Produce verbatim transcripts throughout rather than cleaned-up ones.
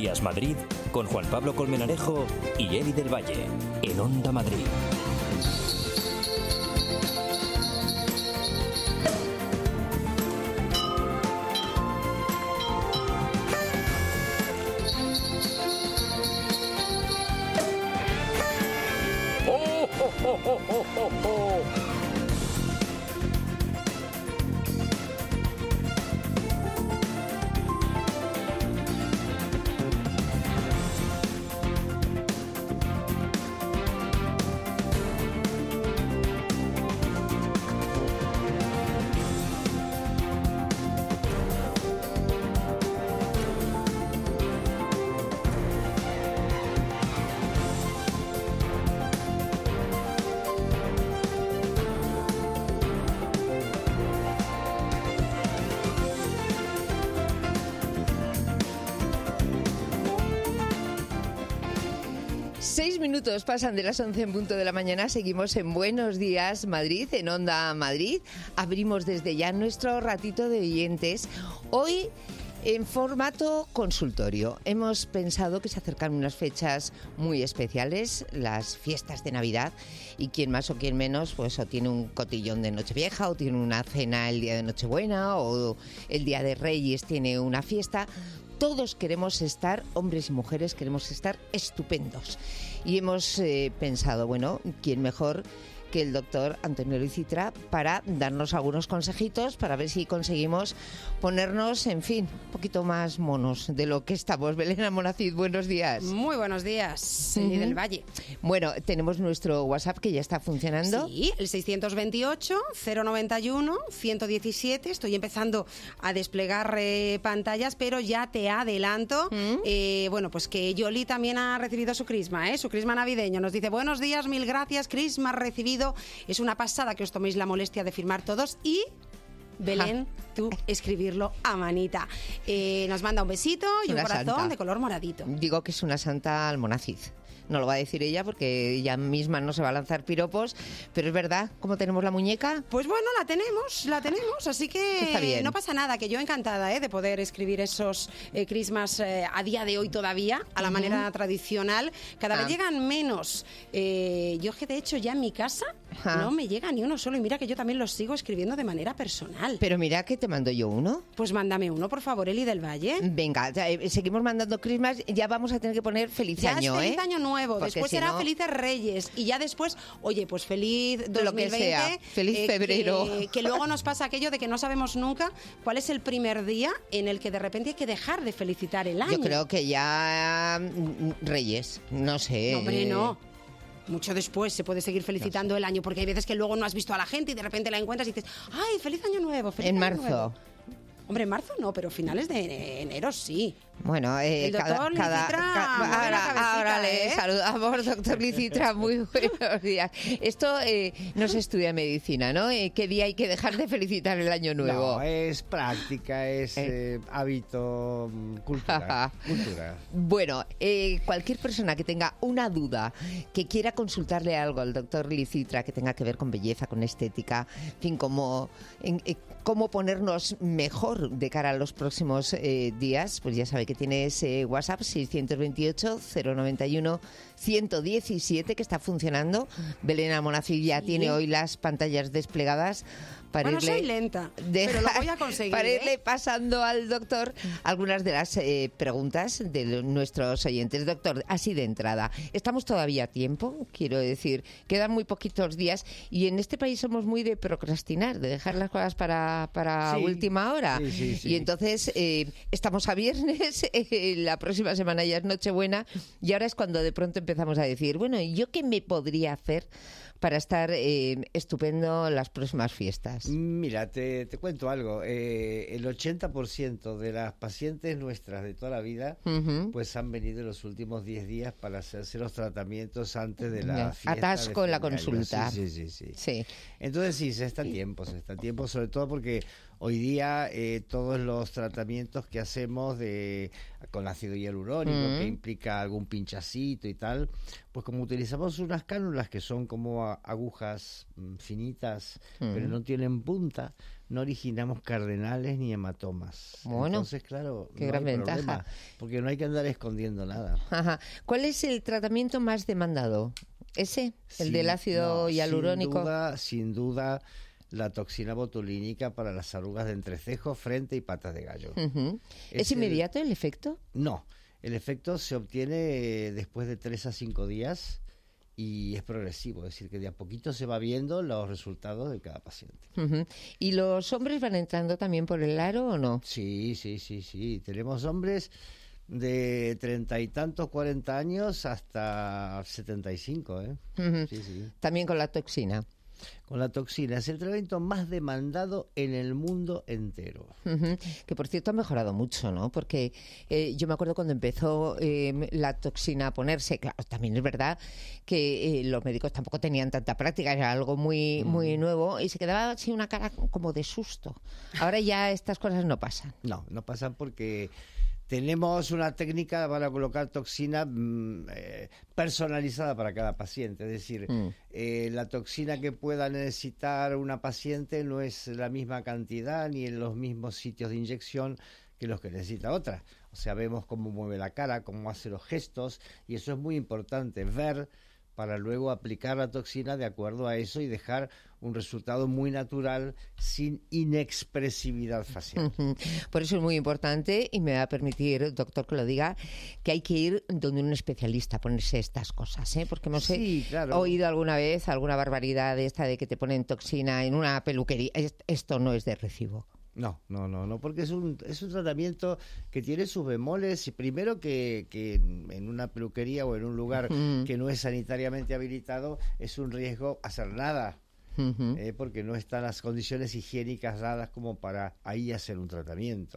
Días Madrid con Juan Pablo Colmenarejo y Eli del Valle en Onda Madrid. ¡Oh, oh, oh, oh, oh, oh, oh! Seis minutos pasan de las once en punto de la mañana. Seguimos en Buenos Días Madrid, en Onda Madrid. Abrimos desde ya nuestro ratito de oyentes. Hoy en formato consultorio. Hemos pensado que se acercan unas fechas muy especiales, las fiestas de Navidad, y quien más o quien menos, pues o tiene un cotillón de Nochevieja, o tiene una cena el día de Nochebuena, o el día de Reyes tiene una fiesta. Todos queremos estar, hombres y mujeres, queremos estar estupendos. Y hemos eh, pensado, bueno, ¿quién mejor que el doctor Antonio Licitra para darnos algunos consejitos para ver si conseguimos ponernos, en fin, un poquito más monos de lo que estamos? Belén Almonacid, buenos días. Muy buenos días, Eli del Valle. Bueno, tenemos nuestro WhatsApp que ya está funcionando. Sí, el seiscientos veintiocho, cero noventa y uno, ciento diecisiete. Estoy empezando a desplegar eh, pantallas, pero ya te adelanto, ¿Mm? eh, bueno, pues que Yoli también ha recibido su crisma, ¿eh? su crisma navideño. Nos dice, buenos días, mil gracias, crisma recibido. Es una pasada que os toméis la molestia de firmar todos y... Belén, tú escribirlo a manita. Eh, nos manda un besito y una un corazón santa de color moradito. Digo que es una santa Almonacid. No lo va a decir ella porque ella misma no se va a lanzar piropos, pero es verdad, ¿cómo tenemos la muñeca? Pues bueno, la tenemos, la tenemos, así que no pasa nada, que yo encantada ¿eh? de poder escribir esos eh, crismas eh, a día de hoy todavía, a la uh-huh. manera tradicional. Cada ah. vez llegan menos. Eh, yo que de hecho ya en mi casa ah. no me llega ni uno solo, y mira que yo también los sigo escribiendo de manera personal. Pero mira que te mando yo uno. Pues mándame uno, por favor, Eli del Valle. Venga, ya, eh, seguimos mandando crismas, ya vamos a tener que poner feliz ya año, es feliz ¿eh? año nuevo. Porque después si será no... Felices Reyes y ya después, oye, pues feliz dos mil veinte, lo que sea, feliz eh, febrero. Que, que luego nos pasa aquello de que no sabemos nunca cuál es el primer día en el que de repente hay que dejar de felicitar el año. Yo creo que ya Reyes, no sé. No, hombre, no. Mucho después se puede seguir felicitando no sé. el año, porque hay veces que luego no has visto a la gente y de repente la encuentras y dices, ¡ay, feliz año nuevo! Feliz en año marzo. Nuevo. Hombre, en marzo no, pero finales de enero sí. Bueno, eh, el doctor cada, Licitra, cada, ahora, cabecita, ahora le ¿eh? saludamos, doctor Licitra, muy buenos días. Esto eh, no se estudia medicina, ¿no? Eh, ¿Qué día hay que dejar de felicitar el año nuevo? No, es práctica, es eh. Eh, hábito, cultura. cultura. Bueno, eh, cualquier persona que tenga una duda, que quiera consultarle algo al doctor Licitra, que tenga que ver con belleza, con estética, en fin, cómo, en, eh, cómo ponernos mejor de cara a los próximos eh, días, pues ya sabe que tiene ese WhatsApp seiscientos veintiocho, cero noventa y uno, ciento diecisiete que está funcionando. Belén Almonacid ya sí. tiene hoy las pantallas desplegadas. Para bueno, irle soy lenta, dejar, pero lo voy a conseguir. Para irle ¿eh? pasando al doctor algunas de las eh, preguntas de los, nuestros oyentes. Doctor, así de entrada, ¿estamos todavía a tiempo? Quiero decir, quedan muy poquitos días y en este país somos muy de procrastinar, de dejar las cosas para, para sí. última hora. Sí, sí, sí. Y entonces eh, estamos a viernes, eh, la próxima semana ya es Nochebuena y ahora es cuando de pronto empezamos a decir, bueno, ¿yo qué me podría hacer para estar eh, estupendo las próximas fiestas? Mira, te, te cuento algo. Eh, el ochenta por ciento de las pacientes nuestras de toda la vida uh-huh. pues han venido en los últimos diez días para hacerse los tratamientos antes de la yeah. fiesta. Atasco en la consulta. Sí, sí, sí, sí, sí. Entonces sí, se está a tiempo, se está a tiempo, sobre todo porque Hoy día eh, todos los tratamientos que hacemos de con ácido hialurónico, mm. que implica algún pinchacito y tal, pues como utilizamos unas cánulas que son como agujas mm, finitas, mm. pero no tienen punta, no originamos cardenales ni hematomas. Bueno, entonces, claro, qué no gran hay ventaja. problema, porque no hay que andar escondiendo nada. Ajá. ¿Cuál es el tratamiento más demandado? ¿Ese? ¿El Sin, del ácido no, hialurónico? Sin duda, sin duda, la toxina botulínica para las arrugas de entrecejo, frente y patas de gallo. Uh-huh. ¿Es, ¿Es inmediato el... el efecto? No, el efecto se obtiene después de tres a cinco días y es progresivo, es decir, que de a poquito se va viendo los resultados de cada paciente. Uh-huh. ¿Y los hombres van entrando también por el aro o no? Sí, sí, sí, sí. Tenemos hombres de treinta y tantos, cuarenta años hasta setenta y cinco, ¿eh? Uh-huh. Sí, sí. También con la toxina. Con la toxina. Es el tratamiento más demandado en el mundo entero. Uh-huh. Que, por cierto, ha mejorado mucho, ¿no? Porque eh, yo me acuerdo cuando empezó eh, la toxina a ponerse, claro, también es verdad que eh, los médicos tampoco tenían tanta práctica, era algo muy, mm. muy nuevo y se quedaba así una cara como de susto. Ahora ya estas cosas no pasan. No, no pasan porque... tenemos una técnica para colocar toxina mm, eh, personalizada para cada paciente. Es decir, mm. eh, la toxina que pueda necesitar una paciente no es la misma cantidad ni en los mismos sitios de inyección que los que necesita otra. O sea, vemos cómo mueve la cara, cómo hace los gestos, y eso es muy importante, ver para luego aplicar la toxina de acuerdo a eso y dejar un resultado muy natural sin inexpresividad facial. Uh-huh. Por eso es muy importante, y me va a permitir, doctor, que lo diga, que hay que ir donde un especialista a ponerse estas cosas, ¿eh? Porque hemos sí, claro. oído alguna vez alguna barbaridad de esta de que te ponen toxina en una peluquería. Esto no es de recibo. No, no, no, no, porque es un es un tratamiento que tiene sus bemoles, y primero que, que en una peluquería o en un lugar uh-huh. que no es sanitariamente habilitado es un riesgo hacer nada, uh-huh. eh, porque no están las condiciones higiénicas dadas como para ahí hacer un tratamiento,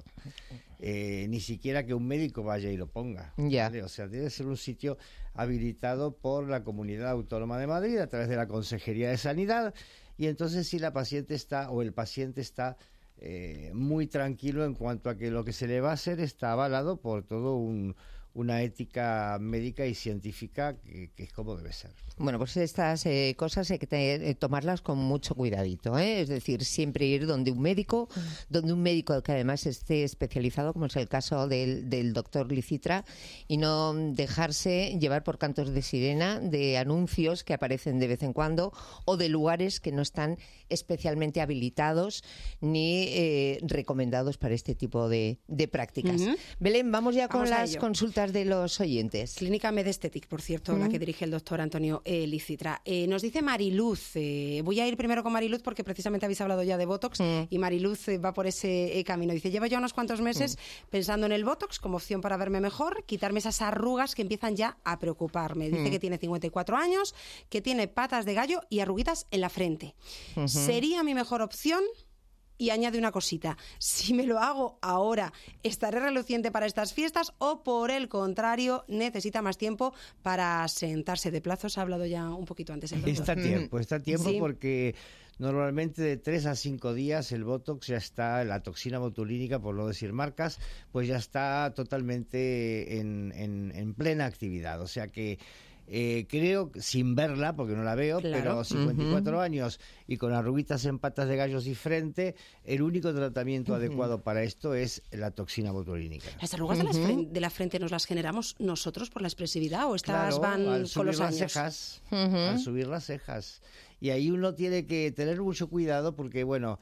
eh, ni siquiera que un médico vaya y lo ponga, yeah. ¿vale? O sea, debe ser un sitio habilitado por la Comunidad Autónoma de Madrid a través de la Consejería de Sanidad, y entonces si la paciente está o el paciente está Eh, muy tranquilo en cuanto a que lo que se le va a hacer está avalado por todo un, una ética médica y científica que, que es como debe ser. Bueno, pues estas eh, cosas hay que te, tomarlas con mucho cuidadito, ¿eh? Es decir, siempre ir donde un médico, donde un médico que además esté especializado, como es el caso del, del doctor Licitra, y no dejarse llevar por cantos de sirena de anuncios que aparecen de vez en cuando o de lugares que no están especialmente habilitados ni eh, recomendados para este tipo de, de prácticas. Uh-huh. Belén, vamos ya con vamos las consultas de los oyentes. Clínica Medestetic, por cierto, uh-huh. la que dirige el doctor Antonio eh, Licitra. Eh, nos dice Mariluz, eh, voy a ir primero con Mariluz porque precisamente habéis hablado ya de Botox uh-huh. y Mariluz eh, va por ese eh, camino. Dice, llevo ya unos cuantos meses uh-huh. pensando en el Botox como opción para verme mejor, quitarme esas arrugas que empiezan ya a preocuparme. Dice uh-huh. que tiene cincuenta y cuatro años, que tiene patas de gallo y arruguitas en la frente. Uh-huh. ¿Sería mi mejor opción? Y añade una cosita, si me lo hago ahora, ¿estaré reluciente para estas fiestas o por el contrario necesita más tiempo para sentarse? De plazos ha hablado ya un poquito antes el doctor. Está tiempo, está tiempo sí. porque normalmente de tres a cinco días el Botox ya está, la toxina botulínica, por no decir marcas, pues ya está totalmente en, en, en plena actividad, o sea que Eh, creo, sin verla, porque no la veo, claro. pero cincuenta y cuatro uh-huh. años y con arruguitas en patas de gallos y frente, el único tratamiento uh-huh. adecuado para esto es la toxina botulínica. ¿Las arrugas uh-huh. de, las fren- de la frente nos las generamos nosotros por la expresividad o estas claro, van al con los las años? Cejas, uh-huh. al subir las cejas. Y ahí uno tiene que tener mucho cuidado porque, bueno...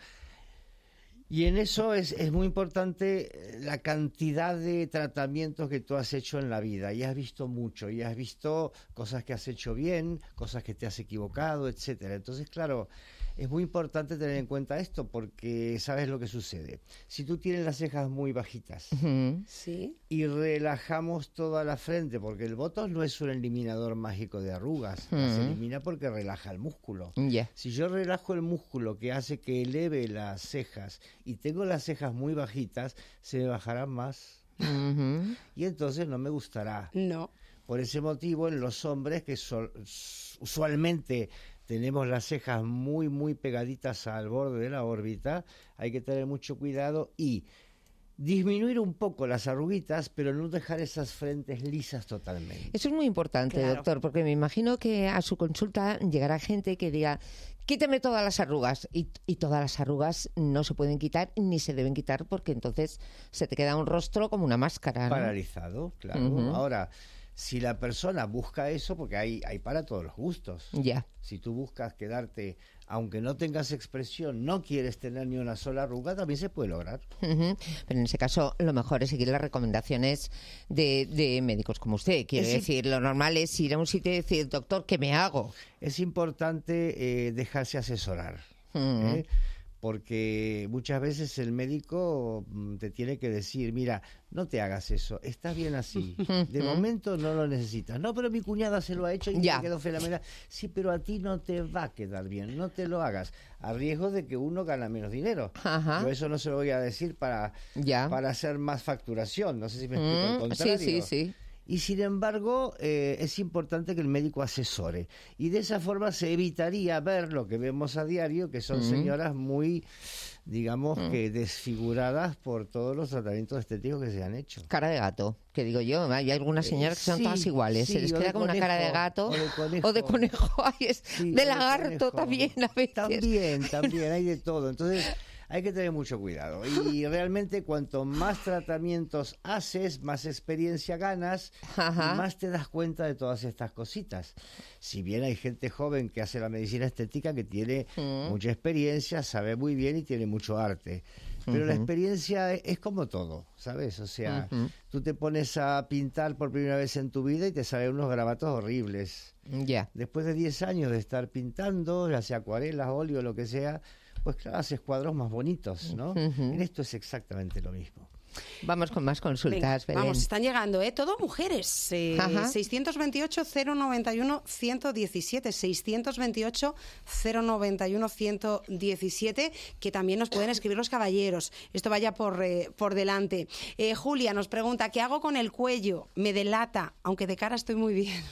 Y en eso es, es muy importante la cantidad de tratamientos que tú has hecho en la vida. Y has visto mucho, y has visto cosas que has hecho bien, cosas que te has equivocado, etcétera. Entonces, claro, es muy importante tener en cuenta esto porque sabes lo que sucede. Si tú tienes las cejas muy bajitas uh-huh. ¿Sí? y relajamos toda la frente, porque el Botox no es un eliminador mágico de arrugas, uh-huh. las elimina porque relaja el músculo. Yeah. Si yo relajo el músculo que hace que eleve las cejas y tengo las cejas muy bajitas, se me bajarán más. Uh-huh. Y entonces no me gustará. No. Por ese motivo, en los hombres que son, usualmente tenemos las cejas muy, muy pegaditas al borde de la órbita, hay que tener mucho cuidado y disminuir un poco las arruguitas, pero no dejar esas frentes lisas totalmente. Eso es muy importante, Claro. doctor, porque me imagino que a su consulta llegará gente que diga, quíteme todas las arrugas, y, y todas las arrugas no se pueden quitar ni se deben quitar porque entonces se te queda un rostro como una máscara, ¿no? Paralizado, claro. Ujú. Ahora, si la persona busca eso, porque hay, hay para todos los gustos. Ya. Si tú buscas quedarte, aunque no tengas expresión, no quieres tener ni una sola arruga, también se puede lograr. Ujú. Pero en ese caso, lo mejor es seguir las recomendaciones de, de médicos como usted. Quiero Es decir, lo normal es ir a un sitio y decir, doctor, ¿qué me hago? Es importante eh, dejarse asesorar, Ujú. ¿eh? Porque muchas veces el médico mm, te tiene que decir, mira, no te hagas eso, estás bien así, de momento no lo necesitas. No, pero mi cuñada se lo ha hecho y Ya. te quedó fenomenal. Sí, pero a ti no te va a quedar bien, no te lo hagas, a riesgo de que uno gana menos dinero. Ajá. Yo eso no se lo voy a decir para, Ya. para hacer más facturación, no sé si me explico al Mm, contrario. sí, sí, sí. Y sin embargo, eh, es importante que el médico asesore. Y de esa forma se evitaría ver lo que vemos a diario, que son Mm. señoras muy, digamos, que desfiguradas por todos los tratamientos estéticos que se han hecho. Cara de gato, que digo yo. Hay algunas señoras que son sí, todas iguales. sí, Se les o queda de como una cara de conejo, gato o de conejo. o de conejo. Ay, es Sí, de o lagarto conejo. también a veces. También, también, hay de todo. Entonces, hay que tener mucho cuidado. Y realmente, cuanto más tratamientos haces, más experiencia ganas, Ajá. y más te das cuenta de todas estas cositas. Si bien hay gente joven que hace la medicina estética que tiene Mm. mucha experiencia, sabe muy bien y tiene mucho arte. Pero la experiencia es, es como todo, ¿sabes? O sea, Ujú. tú te pones a pintar por primera vez en tu vida y te salen unos garabatos horribles. Ya. Después de diez años de estar pintando, ya sea acuarelas, óleo, lo que sea, pues claro, haces cuadros más bonitos, ¿no? Ujú. En esto es exactamente lo mismo. Vamos con más Venga, consultas, Belén. vamos, están llegando, ¿eh? Todo mujeres. Eh, Ajá. seiscientos veintiocho, cero noventa y uno, ciento diecisiete. seiscientos veintiocho, cero noventa y uno, ciento diecisiete. Que también nos pueden escribir los caballeros. Esto vaya por, eh, por delante. Eh, Julia nos pregunta, ¿qué hago con el cuello? Me delata, aunque de cara estoy muy bien.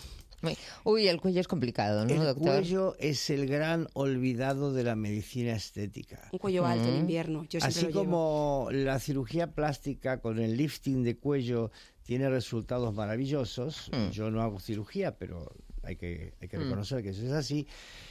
Uy, el cuello es complicado, ¿no, El doctor? cuello es el gran olvidado de la medicina estética. Un cuello alto en invierno. Yo siempre Así lo llevo. como la cirugía plástica con el lifting de cuello tiene resultados maravillosos, Mm. yo no hago cirugía, pero hay que, hay que Mm. reconocer que eso es así.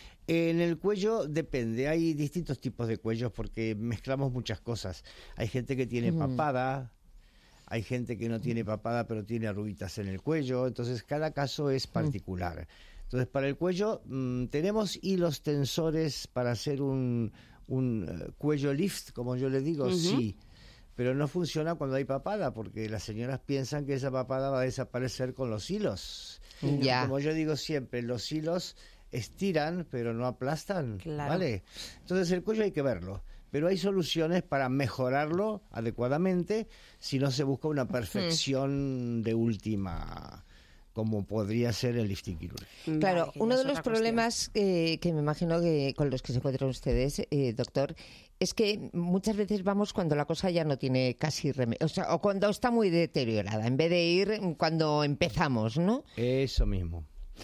En el cuello depende, hay distintos tipos de cuellos porque mezclamos muchas cosas. Hay gente que tiene Mm. papada, hay gente que no tiene papada pero tiene arruguitas en el cuello, entonces cada caso es particular. Entonces para el cuello mm, tenemos hilos tensores para hacer un, un eh, cuello lift, como yo le digo, Ujú. sí, pero no funciona cuando hay papada porque las señoras piensan que esa papada va a desaparecer con los hilos. Ya. Como yo digo siempre, los hilos estiran pero no aplastan, Claro. ¿vale? Entonces el cuello hay que verlo. Pero hay soluciones para mejorarlo adecuadamente si no se busca una perfección de última, como podría ser el lifting quirúrgico. Claro, Vale, que ya uno es de los otra cuestión. problemas eh, que me imagino que con los que se encuentran ustedes, eh, doctor, es que muchas veces vamos cuando la cosa ya no tiene casi remedio, o sea, o cuando está muy deteriorada, en vez de ir cuando empezamos, ¿no? Eso mismo.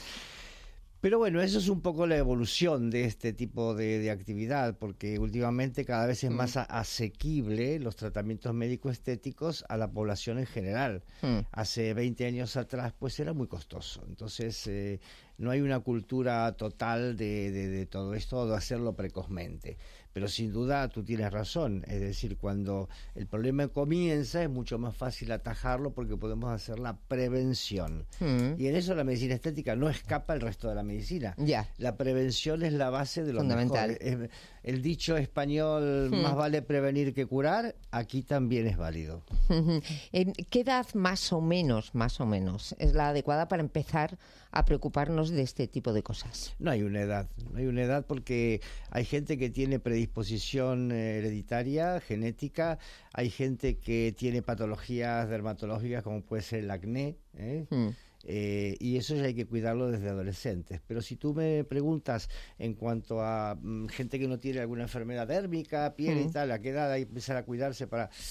Pero bueno, eso es un poco la evolución de este tipo de, de actividad, porque últimamente cada vez es más a- asequible los tratamientos médico-estéticos a la población en general. Mm. Hace veinte años atrás, pues era muy costoso. Entonces, eh, no hay una cultura total de, de, de todo esto, de hacerlo precozmente. Pero sin duda tú tienes razón, es decir, cuando el problema comienza es mucho más fácil atajarlo porque podemos hacer la prevención. Mm. Y en eso la medicina estética no escapa al resto de la medicina. Ya. La prevención es la base de lo Fundamental. mejor. Eh, El dicho español, Hmm. más vale prevenir que curar, aquí también es válido. Ujú. ¿En ¿Qué edad más o menos, más o menos, es la adecuada para empezar a preocuparnos de este tipo de cosas? No hay una edad, no hay una edad porque hay gente que tiene predisposición eh, hereditaria, genética, hay gente que tiene patologías dermatológicas como puede ser el acné, ¿eh? Mm. Eh, y eso ya hay que cuidarlo desde adolescentes. Pero si tú me preguntas en cuanto a mm, gente que no tiene alguna enfermedad dérmica, piel y Mm. tal, ¿a qué edad hay que empezar a cuidarse para...?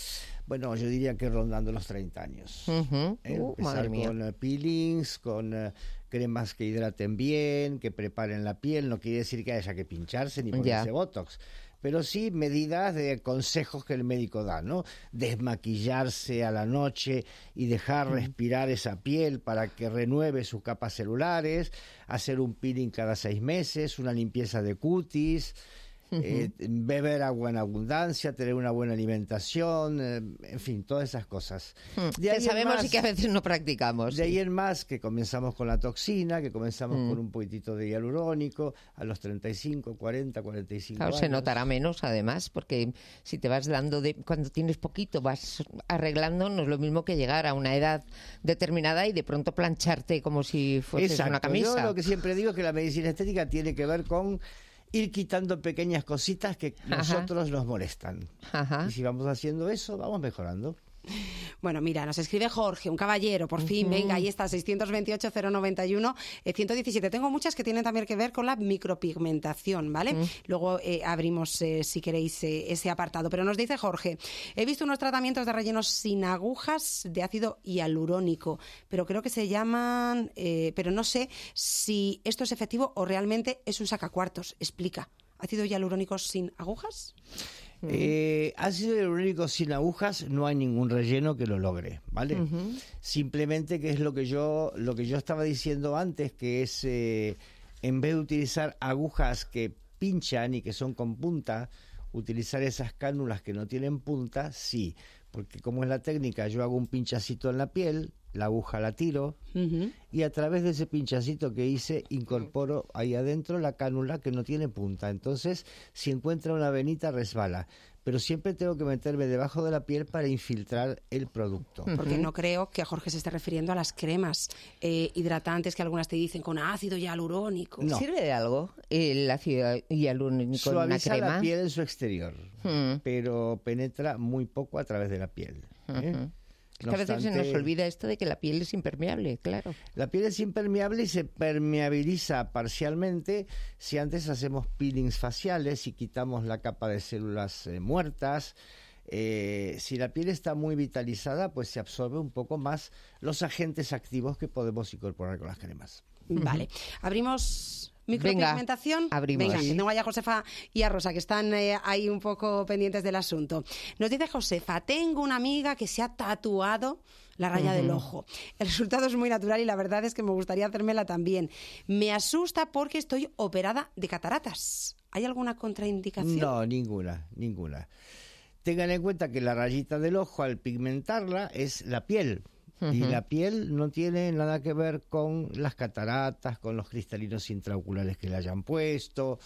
bueno, yo diría que rondando los treinta años. Uh-huh. ¿Eh? Uh, madre mía. Con uh, peelings, con uh, cremas que hidraten bien, que preparen la piel. No quiere decir que haya que pincharse ni ponerse Ya. botox, pero sí medidas de consejos que el médico da, ¿no? Desmaquillarse a la noche y dejar respirar esa piel para que renueve sus capas celulares, hacer un peeling cada seis meses, una limpieza de cutis, eh, beber agua en abundancia, tener una buena alimentación, eh, en fin, todas esas cosas. De Que ahí en sabemos más- y que a veces no practicamos. de ahí en más que comenzamos con la toxina, que comenzamos Mm. con un poquitito de hialurónico a los treinta y cinco, cuarenta, cuarenta y cinco Claro, años. se notará menos además, porque si te vas dando de cuando tienes poquito, vas arreglando, no es lo mismo que llegar a una edad determinada y de pronto plancharte como si fuese una camisa. Yo lo que siempre digo es que la medicina estética tiene que ver con ir quitando pequeñas cositas que Ajá. nosotros nos molestan. Ajá. Y si vamos haciendo eso, vamos mejorando. Bueno, mira, nos escribe Jorge, un caballero, por fin, venga, ahí está, seiscientos veintiocho cero noventa y uno ciento diecisiete. Tengo muchas que tienen también que ver con la micropigmentación, ¿vale? Mm. Luego eh, abrimos, eh, si queréis, eh, ese apartado. Pero nos dice Jorge, he visto unos tratamientos de rellenos sin agujas de ácido hialurónico, pero creo que se llaman, eh, pero no sé si esto es efectivo o realmente es un sacacuartos. Explica, ¿ácido hialurónico sin agujas? Eh, ácido hialurónico sin agujas no hay ningún relleno que lo logre, ¿vale? Ujú. Simplemente que es lo que yo lo que yo estaba diciendo antes, que es eh, en vez de utilizar agujas que pinchan y que son con punta, utilizar esas cánulas que no tienen punta, sí, porque como es la técnica, yo hago un pinchacito en la piel, la aguja la tiro Ujú. y a través de ese pinchacito que hice incorporo ahí adentro la cánula que no tiene punta. Entonces, si encuentra una venita, resbala. Pero siempre tengo que meterme debajo de la piel para infiltrar el producto. Porque no creo que a Jorge se esté refiriendo a las cremas eh, hidratantes que algunas te dicen con ácido hialurónico. No. ¿Sirve de algo el ácido hialurónico en una Suaviza crema? la piel en su exterior, Mm. pero penetra muy poco a través de la piel. ¿eh? Ujú. Es No que a veces se nos obstante, olvida esto de que la piel es impermeable, claro. La piel es impermeable y se permeabiliza parcialmente si antes hacemos peelings faciales y quitamos la capa de células eh, muertas. Eh, si la piel está muy vitalizada, pues se absorbe un poco más los agentes activos que podemos incorporar con las cremas. Vale, abrimos micropigmentación. Venga, abrimos. Venga, Sí. que tengo ahí a Josefa y a Rosa, que están eh, ahí un poco pendientes del asunto. Nos dice Josefa, tengo una amiga que se ha tatuado la raya del ojo. El resultado es muy natural y la verdad es que me gustaría hacérmela también. Me asusta porque estoy operada de cataratas. ¿Hay alguna contraindicación? No, ninguna, ninguna. Tengan en cuenta que la rayita del ojo, al pigmentarla, es la piel. Y Ujú. la piel no tiene nada que ver con las cataratas, con los cristalinos intraoculares que le hayan puesto,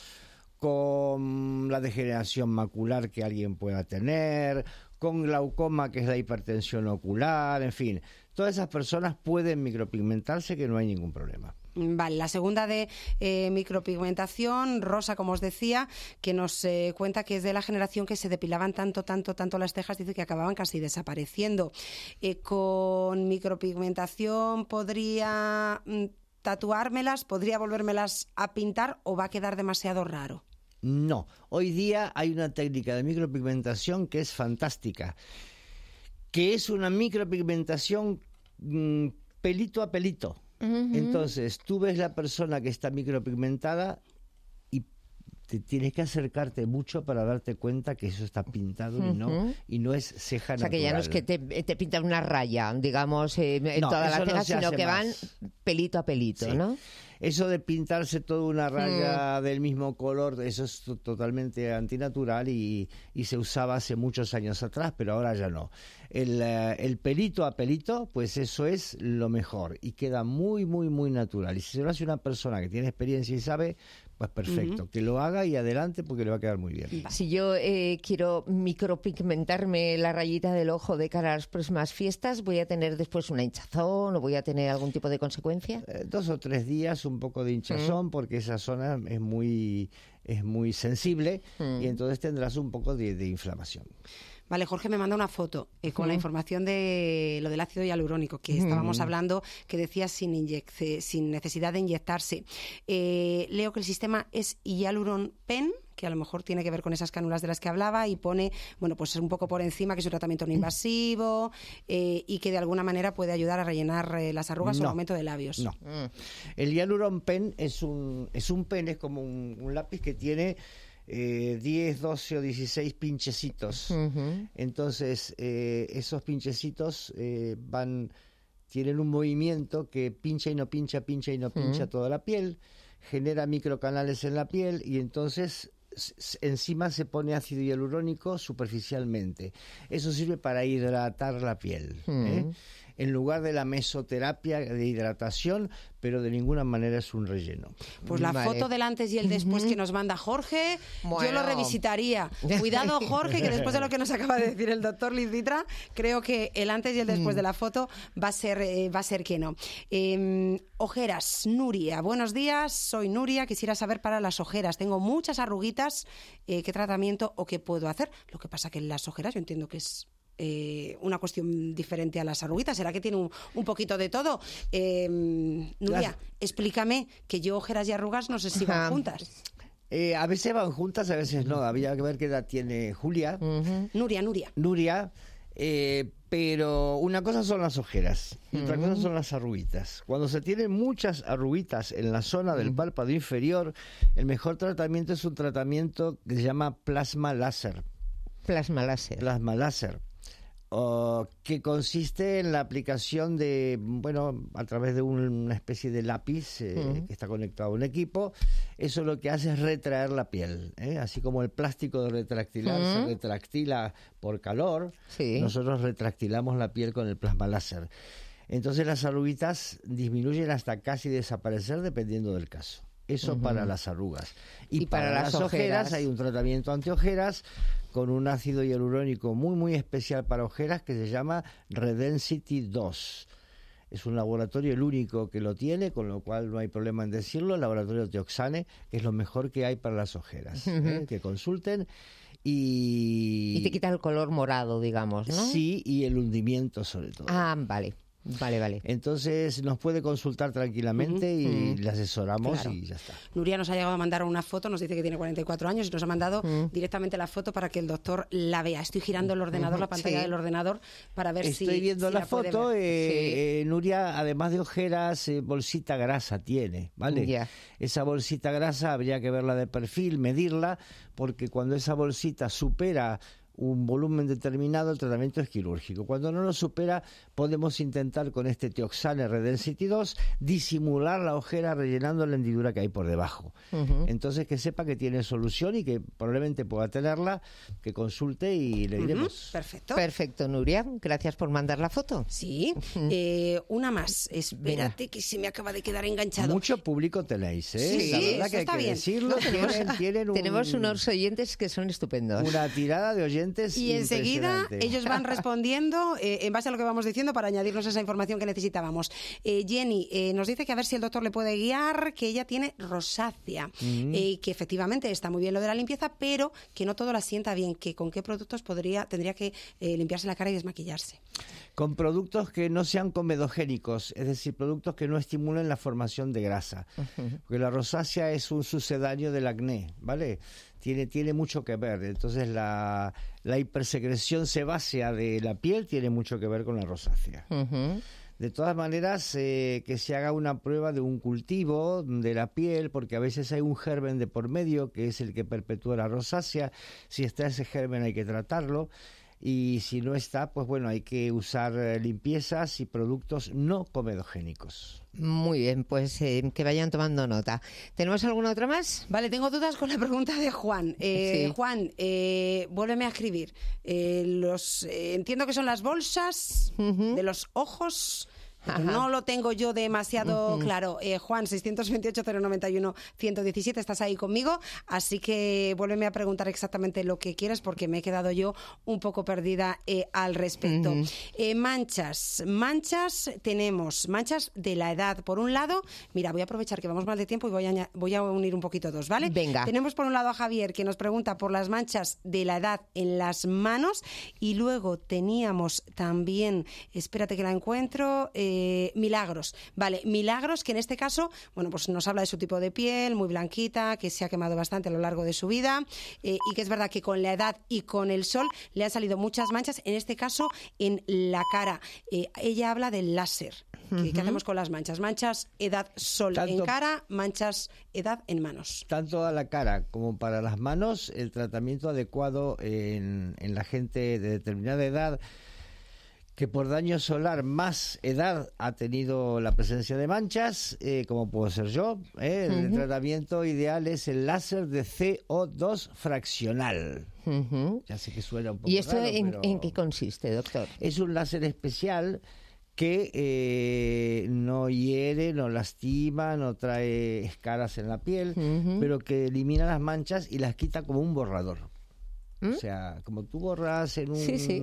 con la degeneración macular que alguien pueda tener, con glaucoma, que es la hipertensión ocular, en fin. Todas esas personas pueden micropigmentarse, que no hay ningún problema. Vale, la segunda de eh, micropigmentación, Rosa, como os decía, que nos eh, cuenta que es de la generación que se depilaban tanto, tanto, tanto las cejas, dice que acababan casi desapareciendo. Eh, con micropigmentación podría mm, tatuármelas, podría volvérmelas a pintar o va a quedar demasiado raro. No, hoy día hay una técnica de micropigmentación que es fantástica, que es una micropigmentación mm, pelito a pelito. Ujú. Entonces, tú ves la persona que está micropigmentada y te tienes que acercarte mucho para darte cuenta que eso está pintado y no Ujú. y no es ceja O sea, que ya no es que te, te pintan una raya, digamos, eh, en No, toda la eso no ceja, se sino hace que van más. pelito a pelito, Sí. ¿no? Eso de pintarse toda una Mm. raya del mismo color, eso es to- totalmente antinatural y, y se usaba hace muchos años atrás, pero ahora ya no. El, eh, el pelito a pelito, pues eso es lo mejor y queda muy, muy, muy natural. Y si se lo hace una persona que tiene experiencia y sabe, pues perfecto, que lo haga y adelante porque le va a quedar muy bien. Si yo eh, quiero micropigmentarme la rayita del ojo de cara a las próximas fiestas, ¿voy a tener después una hinchazón o voy a tener algún tipo de consecuencia? Eh, dos o tres días un poco de hinchazón porque esa zona es muy, es muy sensible Mm. y entonces tendrás un poco de, de inflamación. Vale, Jorge me manda una foto eh, con la Ujú. información de lo del ácido hialurónico que estábamos hablando, que decía sin, inyec- sin necesidad de inyectarse. Eh, leo que el sistema es Hyaluron Pen, que a lo mejor tiene que ver con esas cánulas de las que hablaba, y pone, bueno, pues un poco por encima que es un tratamiento no invasivo eh, y que de alguna manera puede ayudar a rellenar eh, las arrugas no, o el aumento de labios. No. El Hyaluron Pen es un, es un pen, es como un, un lápiz que tiene eh, diez, doce o dieciséis pinchecitos. Uh-huh. Entonces, eh, esos pinchecitos eh, van, tienen un movimiento que pincha y no pincha, pincha y no pincha uh-huh. toda la piel, genera microcanales en la piel y entonces encima se pone ácido hialurónico superficialmente. Eso sirve para hidratar la piel, uh-huh. ¿eh? En lugar de la mesoterapia de hidratación, pero de ninguna manera es un relleno. Pues la vale. foto del antes y el después uh-huh. que nos manda Jorge, bueno. yo lo revisitaría. Cuidado, Jorge, que después de lo que nos acaba de decir el doctor Liz Ditra, creo que el antes y el después de la foto va a ser, eh, va a ser que no. Eh, ojeras, Nuria. Buenos días, soy Nuria. Quisiera saber para las ojeras. Tengo muchas arruguitas. Eh, ¿Qué tratamiento o qué puedo hacer? Lo que pasa que en las ojeras yo entiendo que es Eh, una cuestión diferente a las arruguitas. ¿Será que tiene un, un poquito de todo? Eh, Nuria, las... explícame, que yo ojeras y arrugas no sé si van juntas. Eh, a veces van juntas, a veces no. Había que ver qué edad tiene Julia. Uh-huh. Nuria, Nuria. Nuria, eh, pero una cosa son las ojeras y uh-huh. otra cosa son las arruguitas. Cuando se tienen muchas arruguitas en la zona del uh-huh. párpado inferior, el mejor tratamiento es un tratamiento que se llama plasma láser. Plasma láser. Plasma láser. Uh, que consiste en la aplicación de, bueno, a través de un, una especie de lápiz eh, uh-huh. que está conectado a un equipo. Eso lo que hace es retraer la piel, ¿eh? Así como el plástico de retractilar uh-huh. se retractila por calor, sí. nosotros retractilamos la piel con el plasma láser. Entonces las arruguitas disminuyen hasta casi desaparecer dependiendo del caso. Eso uh-huh. para las arrugas. Y, y para, para las, las ojeras, ojeras hay un tratamiento antiojeras con un ácido hialurónico muy muy especial para ojeras que se llama Redensity dos. Es un laboratorio el único que lo tiene, con lo cual no hay problema en decirlo, el laboratorio Teoxane, que es lo mejor que hay para las ojeras. Uh-huh. ¿eh? Que consulten. Y... y te quita el color morado, digamos, ¿no? Sí, y el hundimiento sobre todo. Ah, vale. Vale, vale. Entonces nos puede consultar tranquilamente uh-huh, y uh-huh. le asesoramos claro. y ya está. Nuria nos ha llegado a mandar una foto, nos dice que tiene cuarenta y cuatro años y nos ha mandado uh-huh. directamente la foto para que el doctor la vea. Estoy girando el ordenador, uh-huh, la pantalla sí. del ordenador para ver Estoy si Estoy viendo si la, la foto. Eh, sí. eh, Nuria, además de ojeras, eh, bolsita grasa tiene, ¿vale? Yeah. Esa bolsita grasa habría que verla de perfil, medirla, porque cuando esa bolsita supera un volumen determinado, el tratamiento es quirúrgico. Cuando no lo supera, podemos intentar con este Teoxane Redensity dos disimular la ojera rellenando la hendidura que hay por debajo. Uh-huh. Entonces, que sepa que tiene solución y que probablemente pueda tenerla, que consulte y le diremos. Uh-huh. Perfecto. Perfecto, Nuria. Gracias por mandar la foto. Sí. Uh-huh. Eh, una más. Espérate, Venga. que se me acaba de quedar enganchado. Mucho público tenéis, ¿eh? Sí, la verdad eso que hay está que bien. decirlo. Tienen, tienen un, tenemos unos oyentes que son estupendos. Una tirada de oyentes. Y enseguida ellos van respondiendo eh, en base a lo que vamos diciendo para añadirnos esa información que necesitábamos. Eh, Jenny eh, nos dice que a ver si el doctor le puede guiar, que ella tiene rosácea y mm. eh, que efectivamente está muy bien lo de la limpieza, pero que no todo la sienta bien, que con qué productos podría tendría que eh, limpiarse la cara y desmaquillarse. Con productos que no sean comedogénicos, es decir, productos que no estimulen la formación de grasa. Uh-huh. Porque la rosácea es un sucedáneo del acné, ¿vale? Tiene, tiene mucho que ver. Entonces la, la hipersecreción sebácea de la piel tiene mucho que ver con la rosácea. Uh-huh. De todas maneras, eh, que se haga una prueba de un cultivo de la piel, porque a veces hay un germen de por medio que es el que perpetúa la rosácea. Si está ese germen hay que tratarlo. Y si no está, pues bueno, hay que usar limpiezas y productos no comedogénicos. Muy bien, pues eh, que vayan tomando nota. ¿Tenemos alguna otra más? Vale, tengo dudas con la pregunta de Juan. Eh, sí. Juan, eh, vuélveme a escribir. Eh, los eh, entiendo que son las bolsas uh-huh. de los ojos. Ajá. No lo tengo yo demasiado uh-huh. claro. Eh, Juan, seiscientos veintiocho, cero noventa y uno, ciento diecisiete, estás ahí conmigo, así que vuélveme a preguntar exactamente lo que quieres porque me he quedado yo un poco perdida eh, al respecto. Uh-huh. Eh, manchas, manchas tenemos, manchas de la edad. Por un lado, mira, voy a aprovechar que vamos mal de tiempo y voy a, voy a unir un poquito dos, ¿vale? Venga. Tenemos por un lado a Javier que nos pregunta por las manchas de la edad en las manos y luego teníamos también, espérate que la encuentro, eh, eh, Milagros. Vale, Milagros, que en este caso, bueno, pues nos habla de su tipo de piel, muy blanquita, que se ha quemado bastante a lo largo de su vida, eh, y que es verdad que con la edad y con el sol le han salido muchas manchas, en este caso en la cara. Eh, ella habla del láser. ¿Qué, uh-huh. ¿Qué hacemos con las manchas? Manchas, edad, sol Tanto, en cara, manchas, edad en manos. Tanto a la cara como para las manos, el tratamiento adecuado en, en la gente de determinada edad, que por daño solar más edad ha tenido la presencia de manchas, eh, como puedo ser yo. Eh, uh-huh. El tratamiento ideal es el láser de C O dos fraccional. Uh-huh. Ya sé que suena un poco ¿Y esto raro, en, pero en qué consiste, doctor? Es un láser especial que eh, no hiere, no lastima, no trae escaras en la piel, uh-huh. pero que elimina las manchas y las quita como un borrador. ¿Mm? O sea, como tú borras en un... Sí, sí.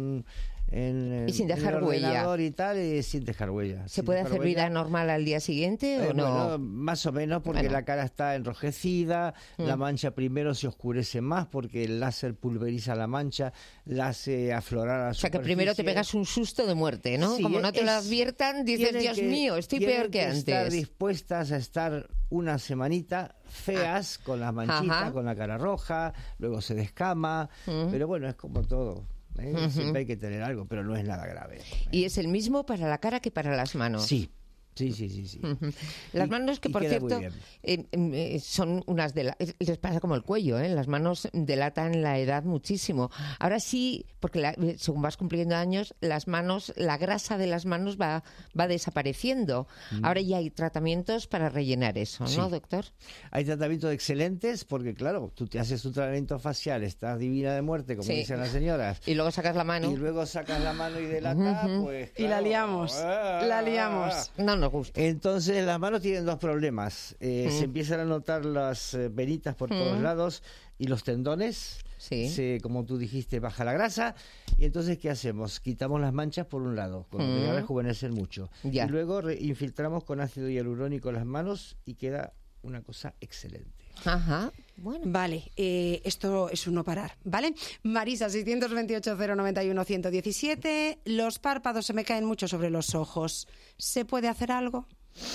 En, y sin dejar en el huella y tal, y sin dejar huella. ¿Se puede hacer vida normal al día siguiente o eh, no? Bueno, más o menos, porque bueno. la cara está enrojecida, mm. la mancha primero se oscurece más porque el láser pulveriza la mancha, la hace aflorar a la superficie. O sea, que primero te pegas un susto de muerte, ¿no? Sí, Como no te es, lo adviertan, dices, Dios que, mío, estoy peor que, que antes. Estar dispuestas a estar una semanita feas, ah. con las manchitas, Ajá. con la cara roja, luego se descama, mm. pero bueno, es como todo. ¿Eh? Uh-huh. Siempre hay que tener algo, pero no es nada grave. ¿Y es el mismo para la cara que para las manos? Sí. Sí, sí, sí, sí. Uh-huh. Las manos que, por cierto, eh, eh, son unas de la... les pasa como el cuello, ¿eh? Las manos delatan la edad muchísimo. Ahora sí, porque la, según vas cumpliendo años, las manos, la grasa de las manos va, va desapareciendo. Mm. Ahora ya hay tratamientos para rellenar eso, ¿no, sí. doctor? Hay tratamientos excelentes porque, claro, tú te haces un tratamiento facial, estás divina de muerte, como sí. dicen las señoras. Y luego sacas la mano. Y luego sacas la mano y delata, uh-huh. pues claro. Y la liamos, ah, la liamos. No, no. Gusta. Entonces las manos tienen dos problemas. Eh, mm. Se empiezan a notar las eh, venitas por mm. todos lados y los tendones. Sí. Se, como tú dijiste, baja la grasa. Y entonces, ¿qué hacemos? Quitamos las manchas por un lado, con mm. lo que rejuvenecen mucho. Ya. Y luego re- infiltramos con ácido hialurónico las manos y queda una cosa excelente. Ajá. Bueno, vale, eh, esto es un no parar, ¿vale? Marisa, seiscientos veintiocho, cero noventa y uno, ciento diecisiete. Los párpados se me caen mucho sobre los ojos. ¿Se puede hacer algo?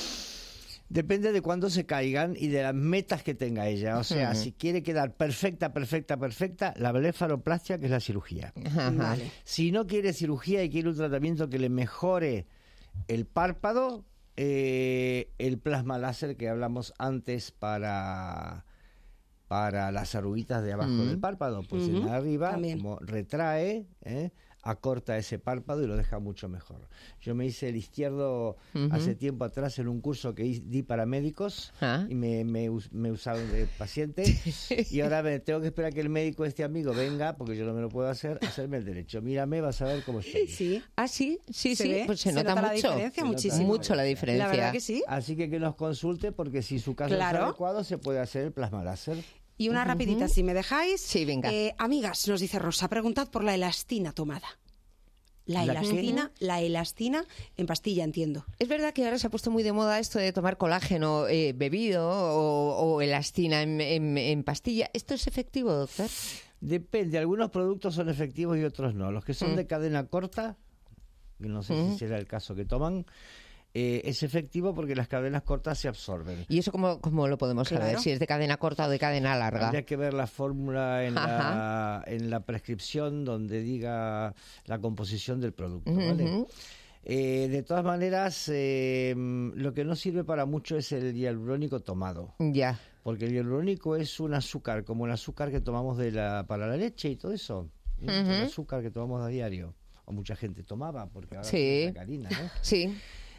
Depende de cuándo se caigan y de las metas que tenga ella. O sea, uh-huh. si quiere quedar perfecta, perfecta, perfecta, la blefaroplastia, que es la cirugía. Uh-huh. Vale. Si no quiere cirugía y quiere un tratamiento que le mejore el párpado, eh, el plasma láser que hablamos antes para... para las arruguitas de abajo mm. del párpado, pues uh-huh. en la de arriba como retrae, ¿eh? acorta ese párpado y lo deja mucho mejor. Yo me hice el izquierdo uh-huh. hace tiempo atrás en un curso que di para médicos ¿Ah? y me, me, me usaron de paciente y ahora me tengo que esperar que el médico, este amigo, venga, porque yo no me lo puedo hacer, hacerme el derecho. Mírame, vas a ver cómo estoy. Sí. Ah, sí, sí, ¿Se sí. Ve? Pues se, se nota, nota mucho. La diferencia, muchísimo. Mucho la diferencia. La verdad que sí. Así que que nos consulte, porque si su caso claro. es adecuado, se puede hacer el plasma láser. Y una uh-huh. rapidita, si me dejáis. Sí, venga. Eh, amigas, nos dice Rosa, preguntad por la elastina tomada. La, ¿La elastina, qué? la elastina en pastilla, entiendo. Es verdad que ahora se ha puesto muy de moda esto de tomar colágeno eh, bebido o, o elastina en, en, en pastilla. ¿Esto es efectivo, doctor? Depende, algunos productos son efectivos y otros no. Los que son mm. de cadena corta, que no sé mm. si será el caso que toman, Eh, es efectivo porque las cadenas cortas se absorben. ¿Y eso cómo, cómo lo podemos claro. saber? Si es de cadena corta o de cadena larga. Habría que ver la fórmula en, la, en la prescripción donde diga la composición del producto, ¿vale? Uh-huh. Eh, de todas maneras, eh, lo que no sirve para mucho es el hialurónico tomado. Ya. Porque el hialurónico es un azúcar, como el azúcar que tomamos de la, para la leche y todo eso. Uh-huh. El azúcar que tomamos a diario. O mucha gente tomaba, porque ahora sí. es sacarina, ¿no? Sí.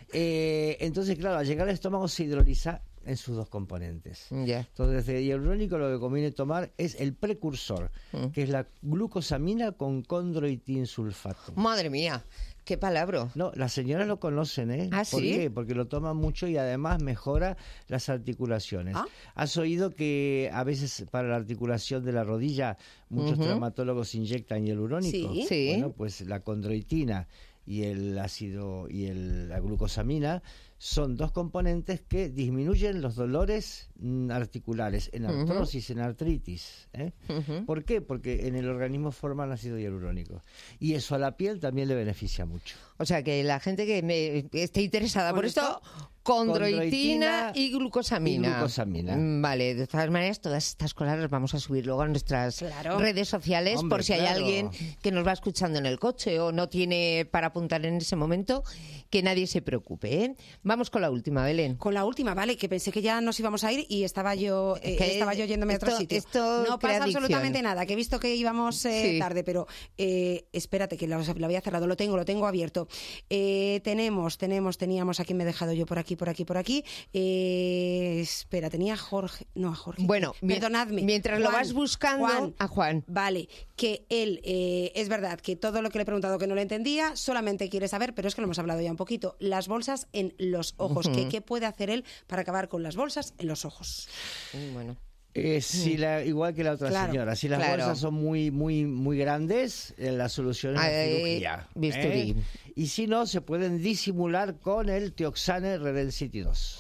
Eh, entonces, claro, al llegar al estómago se hidroliza en sus dos componentes. Yeah. Entonces, de hialurónico lo que conviene tomar es el precursor, mm. que es la glucosamina con condroitinsulfato. Madre mía, qué palabra. No, las señoras lo conocen, ¿eh? ¿Ah, ¿Por sí? qué? Porque lo toman mucho y además mejora las articulaciones. ¿Ah? ¿Has oído que a veces para la articulación de la rodilla muchos uh-huh. traumatólogos inyectan hialurónico? Sí, sí. Bueno, pues la condroitina y el ácido y el, la glucosamina son dos componentes que disminuyen los dolores articulares en artrosis, uh-huh. en artritis. ¿eh? Uh-huh. ¿Por qué? Porque en el organismo forman ácido hialurónico. Y eso a la piel también le beneficia mucho. O sea, que la gente que me esté interesada por esto, condroitina y glucosamina. Y glucosamina. Vale, de todas maneras, todas estas cosas las vamos a subir luego a nuestras claro. redes sociales. Hombre, por si hay claro. alguien que nos va escuchando en el coche o no tiene para apuntar en ese momento, que nadie se preocupe. ¿eh? Vamos con la última, Belén. Con la última, vale, que pensé que ya nos íbamos a ir y estaba yo eh, que estaba yo yéndome esto, a otro sitio. Esto no pasa absolutamente nada, que he visto que íbamos eh, sí. tarde, pero eh, espérate, que lo, lo había cerrado, lo tengo, lo tengo abierto. Eh, tenemos, tenemos, teníamos, aquí me he dejado yo por aquí, por aquí, por aquí. Eh, espera, tenía Jorge, no a Jorge. Bueno, perdonadme. Mientras Juan, lo vas buscando, Juan, a Juan. Vale, que él, eh, es verdad que todo lo que le he preguntado que no lo entendía, solamente quiere saber, pero es que lo hemos hablado ya un poquito, las bolsas en los ojos. Uh-huh. ¿Qué, ¿Qué puede hacer él para acabar con las bolsas en los ojos? Mm, bueno. Eh, si la, igual que la otra claro, señora, si las claro. bolsas son muy muy muy grandes, eh, la solución es la cirugía. Bisturí. ¿eh? Y si no, se pueden disimular con el Tioxane Redensity dos.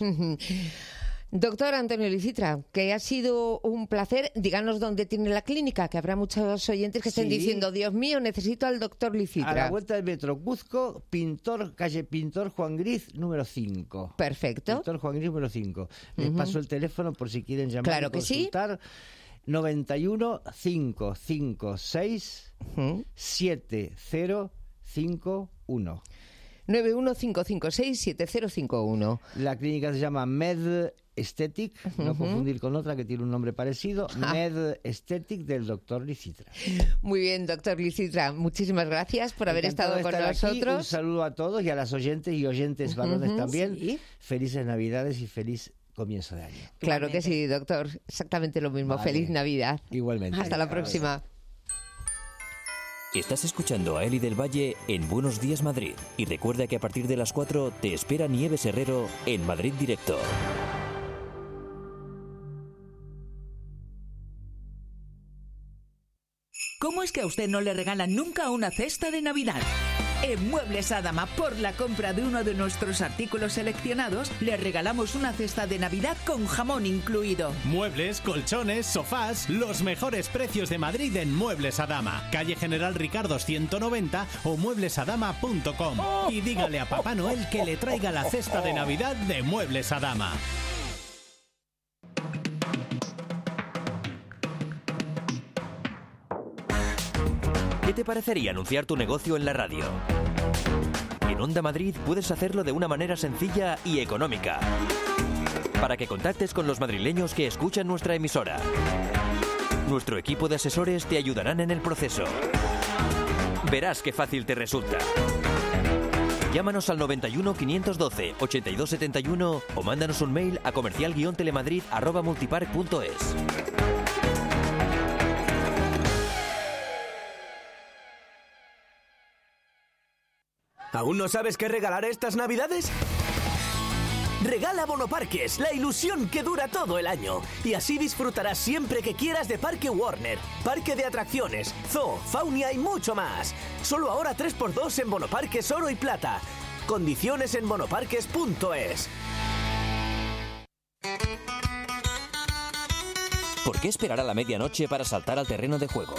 Doctor Antonio Licitra, que ha sido un placer. Díganos dónde tiene la clínica, que habrá muchos oyentes que estén sí. diciendo, Dios mío, necesito al doctor Licitra. A la vuelta del metro Cuzco, Pintor, calle Pintor Juan Gris, número cinco. Perfecto. Pintor Juan Gris, número cinco. Les uh-huh. paso el teléfono por si quieren llamar claro y que consultar. Sí. noventa y uno, cinco cinco seis, uh-huh. siete cero cinco uno. nueve uno cinco cinco seis siete cero cinco uno. La clínica se llama Med Aesthetic, no uh-huh. confundir con otra que tiene un nombre parecido, ah. Med Aesthetic del doctor Licitra. Muy bien, doctor Licitra, muchísimas gracias por haber Encantado estado con nosotros. Aquí. Un saludo a todos y a las oyentes y oyentes varones uh-huh. también. ¿Sí? Felices Navidades y feliz comienzo de año. Claro que sí, doctor, exactamente lo mismo. Vale. Feliz Navidad. Igualmente. Hasta la próxima. Estás escuchando a Eli del Valle en Buenos Días Madrid. Y recuerda que a partir de las cuatro te espera Nieves Herrero en Madrid Directo. ¿Cómo es que a usted no le regalan nunca una cesta de Navidad? En Muebles Adama, por la compra de uno de nuestros artículos seleccionados, le regalamos una cesta de Navidad con jamón incluido. Muebles, colchones, sofás, los mejores precios de Madrid en Muebles Adama. Calle General Ricardo ciento noventa o muebles adama punto com. Y dígale a Papá Noel que le traiga la cesta de Navidad de Muebles Adama. ¿Qué te parecería anunciar tu negocio en la radio? En Onda Madrid puedes hacerlo de una manera sencilla y económica, para que contactes con los madrileños que escuchan nuestra emisora. Nuestro equipo de asesores te ayudarán en el proceso. Verás qué fácil te resulta. Llámanos al noventa y uno, quinientos doce, ochenta y dos setenta y uno o mándanos un mail a comercial guion telemadrid arroba multipark punto es. ¿Aún no sabes qué regalar estas Navidades? Regala Bonoparques, la ilusión que dura todo el año. Y así disfrutarás siempre que quieras de Parque Warner, parque de atracciones, zoo, faunia y mucho más. Solo ahora tres por dos en Bonoparques Oro y Plata. Condiciones en bonoparques punto es. ¿Por qué esperar a la medianoche para saltar al terreno de juego?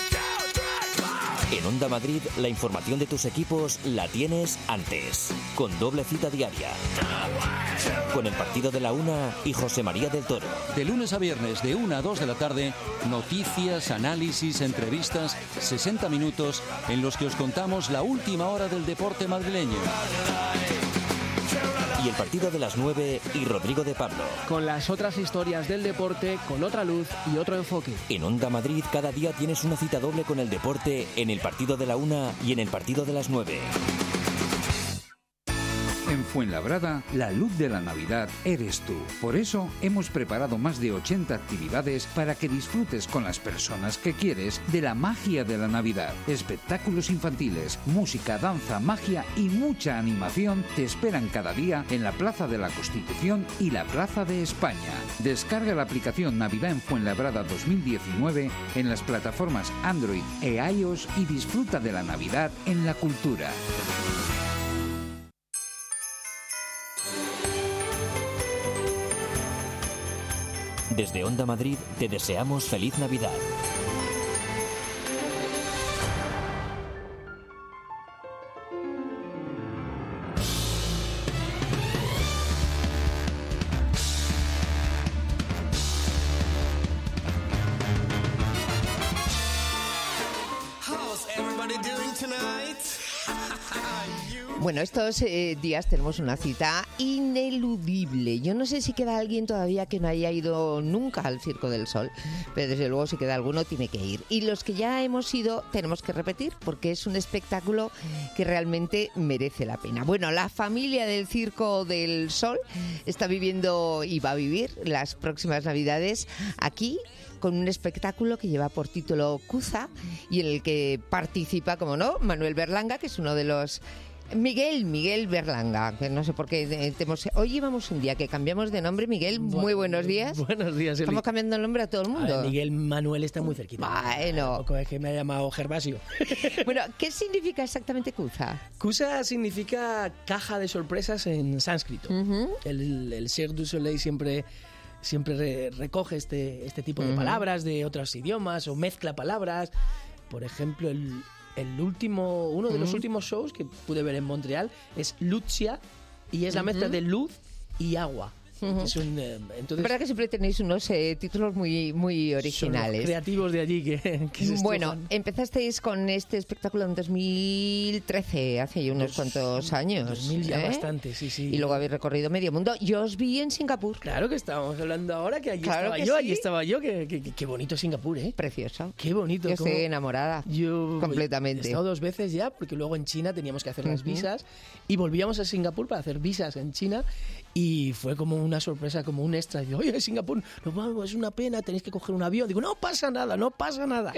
En Onda Madrid, la información de tus equipos la tienes antes, con doble cita diaria. Con el partido de la una y José María del Toro. De lunes a viernes, de una a dos de la tarde, noticias, análisis, entrevistas, sesenta minutos en los que os contamos la última hora del deporte madrileño. Y el partido de las nueve y Rodrigo de Pablo. Con las otras historias del deporte, con otra luz y otro enfoque. En Onda Madrid cada día tienes una cita doble con el deporte en el partido de la una y en el partido de las nueve. En Fuenlabrada, la luz de la Navidad eres tú. Por eso hemos preparado más de ochenta actividades para que disfrutes con las personas que quieres de la magia de la Navidad. Espectáculos infantiles, música, danza, magia y mucha animación te esperan cada día en la Plaza de la Constitución y la Plaza de España. Descarga la aplicación Navidad en Fuenlabrada dos mil diecinueve en las plataformas Android e iOS y disfruta de la Navidad en la cultura. Desde Onda Madrid te deseamos feliz Navidad. Bueno, estos eh, días tenemos una cita ineludible. Yo no sé si queda alguien todavía que no haya ido nunca al Circo del Sol, pero desde luego si queda alguno tiene que ir. Y los que ya hemos ido tenemos que repetir porque es un espectáculo que realmente merece la pena. Bueno, la familia del Circo del Sol está viviendo y va a vivir las próximas Navidades aquí, con un espectáculo que lleva por título Cuza y en el que participa, como no, Manuel Berlanga, que es uno de los... Miguel, Miguel Berlanga, que no sé por qué tenemos... Hoy llevamos un día que cambiamos de nombre. Miguel, muy buenos días. Buenos días, Eli. Estamos cambiando el nombre a todo el mundo. A ver, Miguel Manuel está muy cerquita. Bueno. Tampoco es que me ha llamado Gervasio. Bueno, ¿qué significa exactamente Cuza? Cuza significa caja de sorpresas en sánscrito. Uh-huh. El, el Cirque du Soleil siempre... siempre re, recoge este, este tipo de uh-huh. palabras de otros idiomas o mezcla palabras. Por ejemplo, el, el último, uno de uh-huh. los últimos shows que pude ver en Montreal es Lucia y es la mezcla uh-huh. de luz y agua. Uh-huh. Es un, eh, entonces, es verdad que siempre tenéis unos eh, títulos muy, muy originales. Son los creativos de allí que, que se Bueno, estrufan. Empezasteis con este espectáculo en dos mil trece, hace ya unos dos, cuantos años. dos mil ya ¿eh? bastante, sí, sí. Y luego habéis recorrido medio mundo. Yo os vi en Singapur. Claro que estábamos hablando ahora, que allí claro estaba que yo, sí. allí estaba yo. Que, que, que, qué bonito Singapur, ¿eh? Precioso. Qué bonito. Yo como... estoy enamorada. Yo completamente. He estado dos veces ya, porque luego en China teníamos que hacer las uh-huh. visas y volvíamos a Singapur para hacer visas en China y fue como una sorpresa, como un extra. Digo, oye, Singapur, nos vamos, es una pena, tenéis que coger un avión. Digo, no pasa nada, no pasa nada.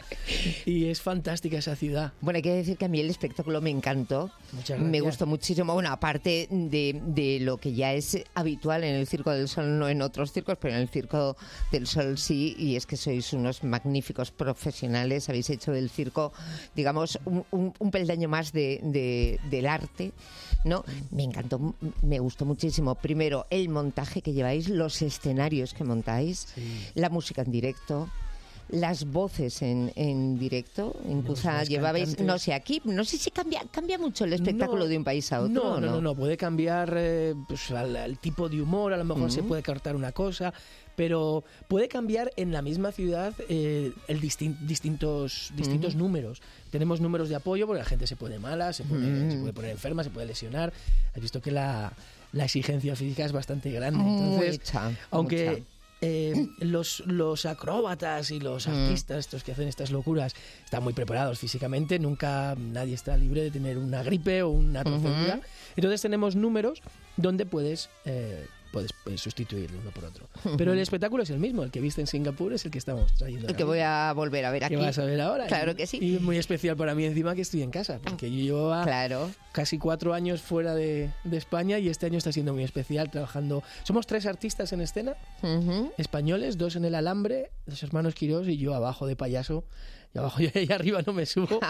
Y es fantástica esa ciudad. Bueno, hay que decir que a mí el espectáculo me encantó. Muchas gracias. Me gustó muchísimo. Bueno, aparte de, de lo que ya es habitual en el Circo del Sol, no en otros circos, pero en el Circo del Sol sí, y es que sois unos magníficos profesionales. Habéis hecho del circo, digamos, un, un, un peldaño más de, de, del arte, ¿no? Me encantó, me gustó muchísimo. Primero, el montaje que lleváis, los escenarios que montáis, sí. la música en directo, las voces en, en directo. En Cuza llevabais, cantantes. no sé, aquí, no sé si cambia cambia mucho el espectáculo no, de un país a otro. No, no, no, no, no, puede cambiar eh, pues, al, al tipo de humor, a lo mejor uh-huh. se puede cortar una cosa, pero puede cambiar en la misma ciudad eh, el distin- distintos, distintos uh-huh. números. Tenemos números de apoyo porque la gente se pone mala, se puede, uh-huh. se puede poner enferma, se puede lesionar. Has visto que la, la exigencia física es bastante grande. Entonces, mucha, aunque... mucha. Eh, los, los acróbatas y los artistas, mm. estos que hacen estas locuras, están muy preparados físicamente. Nunca nadie está libre de tener una gripe o una torcedura. Uh-huh. Entonces tenemos números donde puedes, eh, puedes, puedes sustituir uno por otro. Uh-huh. Pero el espectáculo es el mismo. El que viste en Singapur es el que estamos trayendo. El que voy a volver a ver aquí. Que vas a ver ahora. Claro y, que sí. Y es muy especial para mí encima que estoy en casa. Porque yo llevaba claro. casi cuatro años fuera de, de España y este año está siendo muy especial trabajando. Somos tres artistas en escena, uh-huh. españoles, dos en el Alambre, los hermanos Quirós y yo abajo de payaso. Y abajo yo ahí arriba no me subo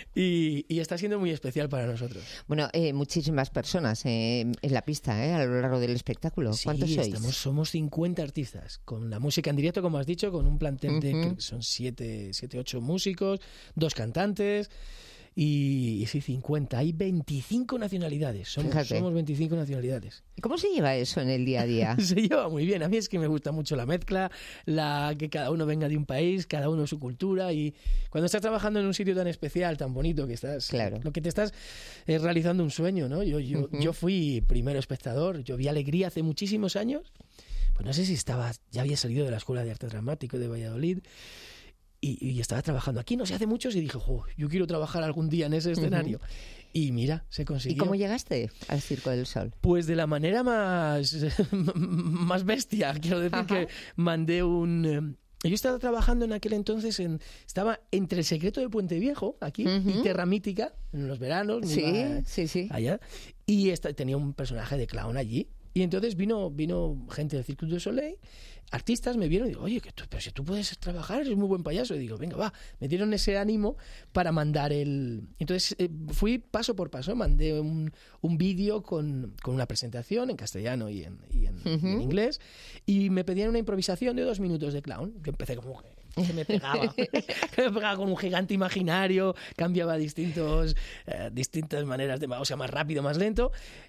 y, y está siendo muy especial para nosotros. Bueno, eh, muchísimas personas eh, en la pista eh, a lo largo del espectáculo. Sí, ¿Cuántos sois? Estamos, somos cincuenta artistas, con la música en directo, como has dicho, con un plantel de uh-huh. que son siete, siete, ocho músicos, dos cantantes. Y, y sí, cincuenta. Hay veinticinco nacionalidades. Somos, somos veinticinco nacionalidades. ¿Y cómo se lleva eso en el día a día? Se lleva muy bien. A mí es que me gusta mucho la mezcla, la que cada uno venga de un país, cada uno su cultura. Y cuando estás trabajando en un sitio tan especial, tan bonito, que estás... Claro. Lo que te estás es realizando un sueño, ¿no? Yo, yo, uh-huh. yo fui primero espectador. Yo vi Alegría hace muchísimos años. Pues no sé si estaba... Ya había salido de la Escuela de Arte Dramático de Valladolid. Y, y estaba trabajando aquí, no sé, hace muchos, y dije, jo, yo quiero trabajar algún día en ese escenario. Uh-huh. Y mira, se consiguió. ¿Y cómo llegaste al Circo del Sol? Pues de la manera más, más bestia. Quiero decir Ajá. que mandé un... Yo estaba trabajando en aquel entonces, en, estaba entre El Secreto de Puente Viejo, aquí, uh-huh. y Terra Mítica, en los veranos. Sí, sí, sí. Allá. Y esta, tenía un personaje de clown allí. Y entonces vino, vino gente del Cirque du Soleil, artistas me vieron y digo, oye, que tú, pero si tú puedes trabajar, eres muy buen payaso. Y digo, venga, va, me dieron ese ánimo para mandar el... Entonces eh, fui paso por paso, mandé un, un vídeo con, con una presentación en castellano y en, y en, uh-huh. y en inglés, y me pedían una improvisación de dos minutos de clown. Yo empecé como que me pegaba, que me pegaba con un gigante imaginario, cambiaba distintos, eh, distintas maneras de, o sea, más rápido, más lento.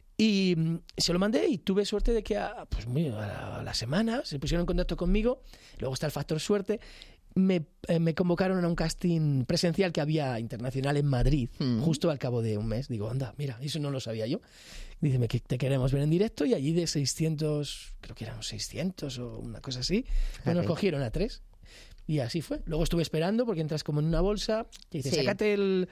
Y se lo mandé y tuve suerte de que a, pues muy, a, la, a la semana se pusieron en contacto conmigo. Luego está el factor suerte. Me, eh, me convocaron a un casting presencial que había internacional en Madrid, mm. justo al cabo de un mes. Digo, anda, mira, eso no lo sabía yo. Díceme que te queremos ver en directo, y allí de seiscientos, creo que eran seiscientos o una cosa así, pues nos cogieron a tres. Y así fue. Luego estuve esperando porque entras como en una bolsa y dices, sí. sácate el...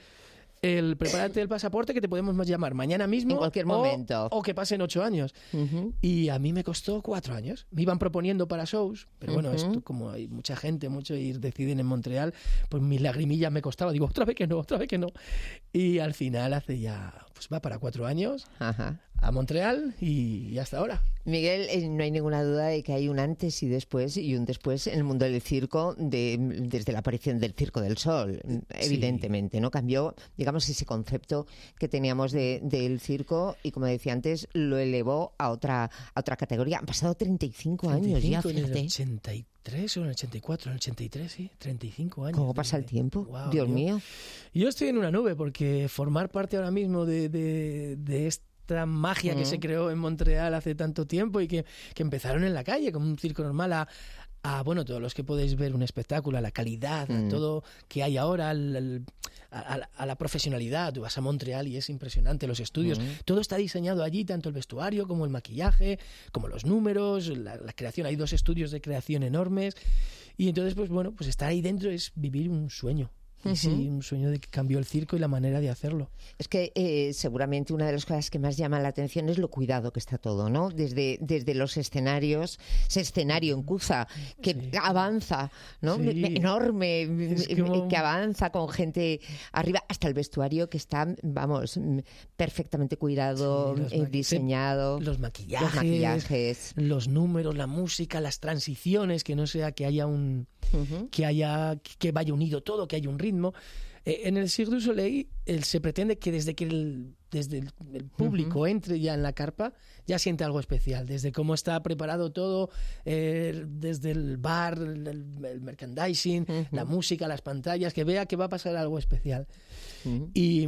el prepárate el pasaporte que te podemos llamar mañana mismo. En cualquier momento. O, o que pasen ocho años. Uh-huh. Y a mí me costó cuatro años. Me iban proponiendo para shows, pero bueno, uh-huh. esto como hay mucha gente, mucho y deciden en Montreal, pues mis lagrimillas me costaba. Digo, otra vez que no, otra vez que no. Y al final hace ya, pues va para cuatro años. Ajá. A Montreal y, y hasta ahora. Miguel, eh, no hay ninguna duda de que hay un antes y después y un después en el mundo del circo de, desde la aparición del Circo del Sol, evidentemente, sí. ¿no? Cambió, digamos, ese concepto que teníamos de, del circo y, como decía antes, lo elevó a otra a otra categoría. Han pasado treinta y cinco años ya, fíjate. En el ochenta y tres o en el ochenta y cuatro, en el ochenta y tres, sí, treinta y cinco años. ¿Cómo pasa el tiempo? Wow, Dios yo, mío. Yo estoy en una nube porque formar parte ahora mismo de, de, de este esta magia uh-huh. que se creó en Montreal hace tanto tiempo y que, que empezaron en la calle como un circo normal a, a, bueno, todos los que podéis ver un espectáculo, a la calidad, uh-huh. a todo que hay ahora, al, al, a, a la profesionalidad. Tú vas a Montreal y es impresionante, los estudios, uh-huh. todo está diseñado allí, tanto el vestuario como el maquillaje, como los números, la, la creación. Hay dos estudios de creación enormes y entonces, pues bueno, pues estar ahí dentro es vivir un sueño. Y sí, un sueño de que cambió el circo y la manera de hacerlo. Es que eh, seguramente una de las cosas que más llama la atención es lo cuidado que está todo, ¿no? Desde, desde los escenarios, ese escenario en Cuza, que sí. avanza, ¿no? Sí. Enorme, como... que avanza con gente arriba, hasta el vestuario que está, vamos, perfectamente cuidado, sí, eh, diseñado. Los maquillajes, los maquillajes, los números, la música, las transiciones, que no sea que haya un... Uh-huh. que haya que vaya unido todo, que haya un ritmo. Eh, en el Cirque du Soleil el, se pretende que desde que el, desde el, el público uh-huh. entre ya en la carpa, ya siente algo especial, desde cómo está preparado todo, eh, desde el bar, el, el merchandising, uh-huh. la música, las pantallas, que vea que va a pasar algo especial. Uh-huh. Y...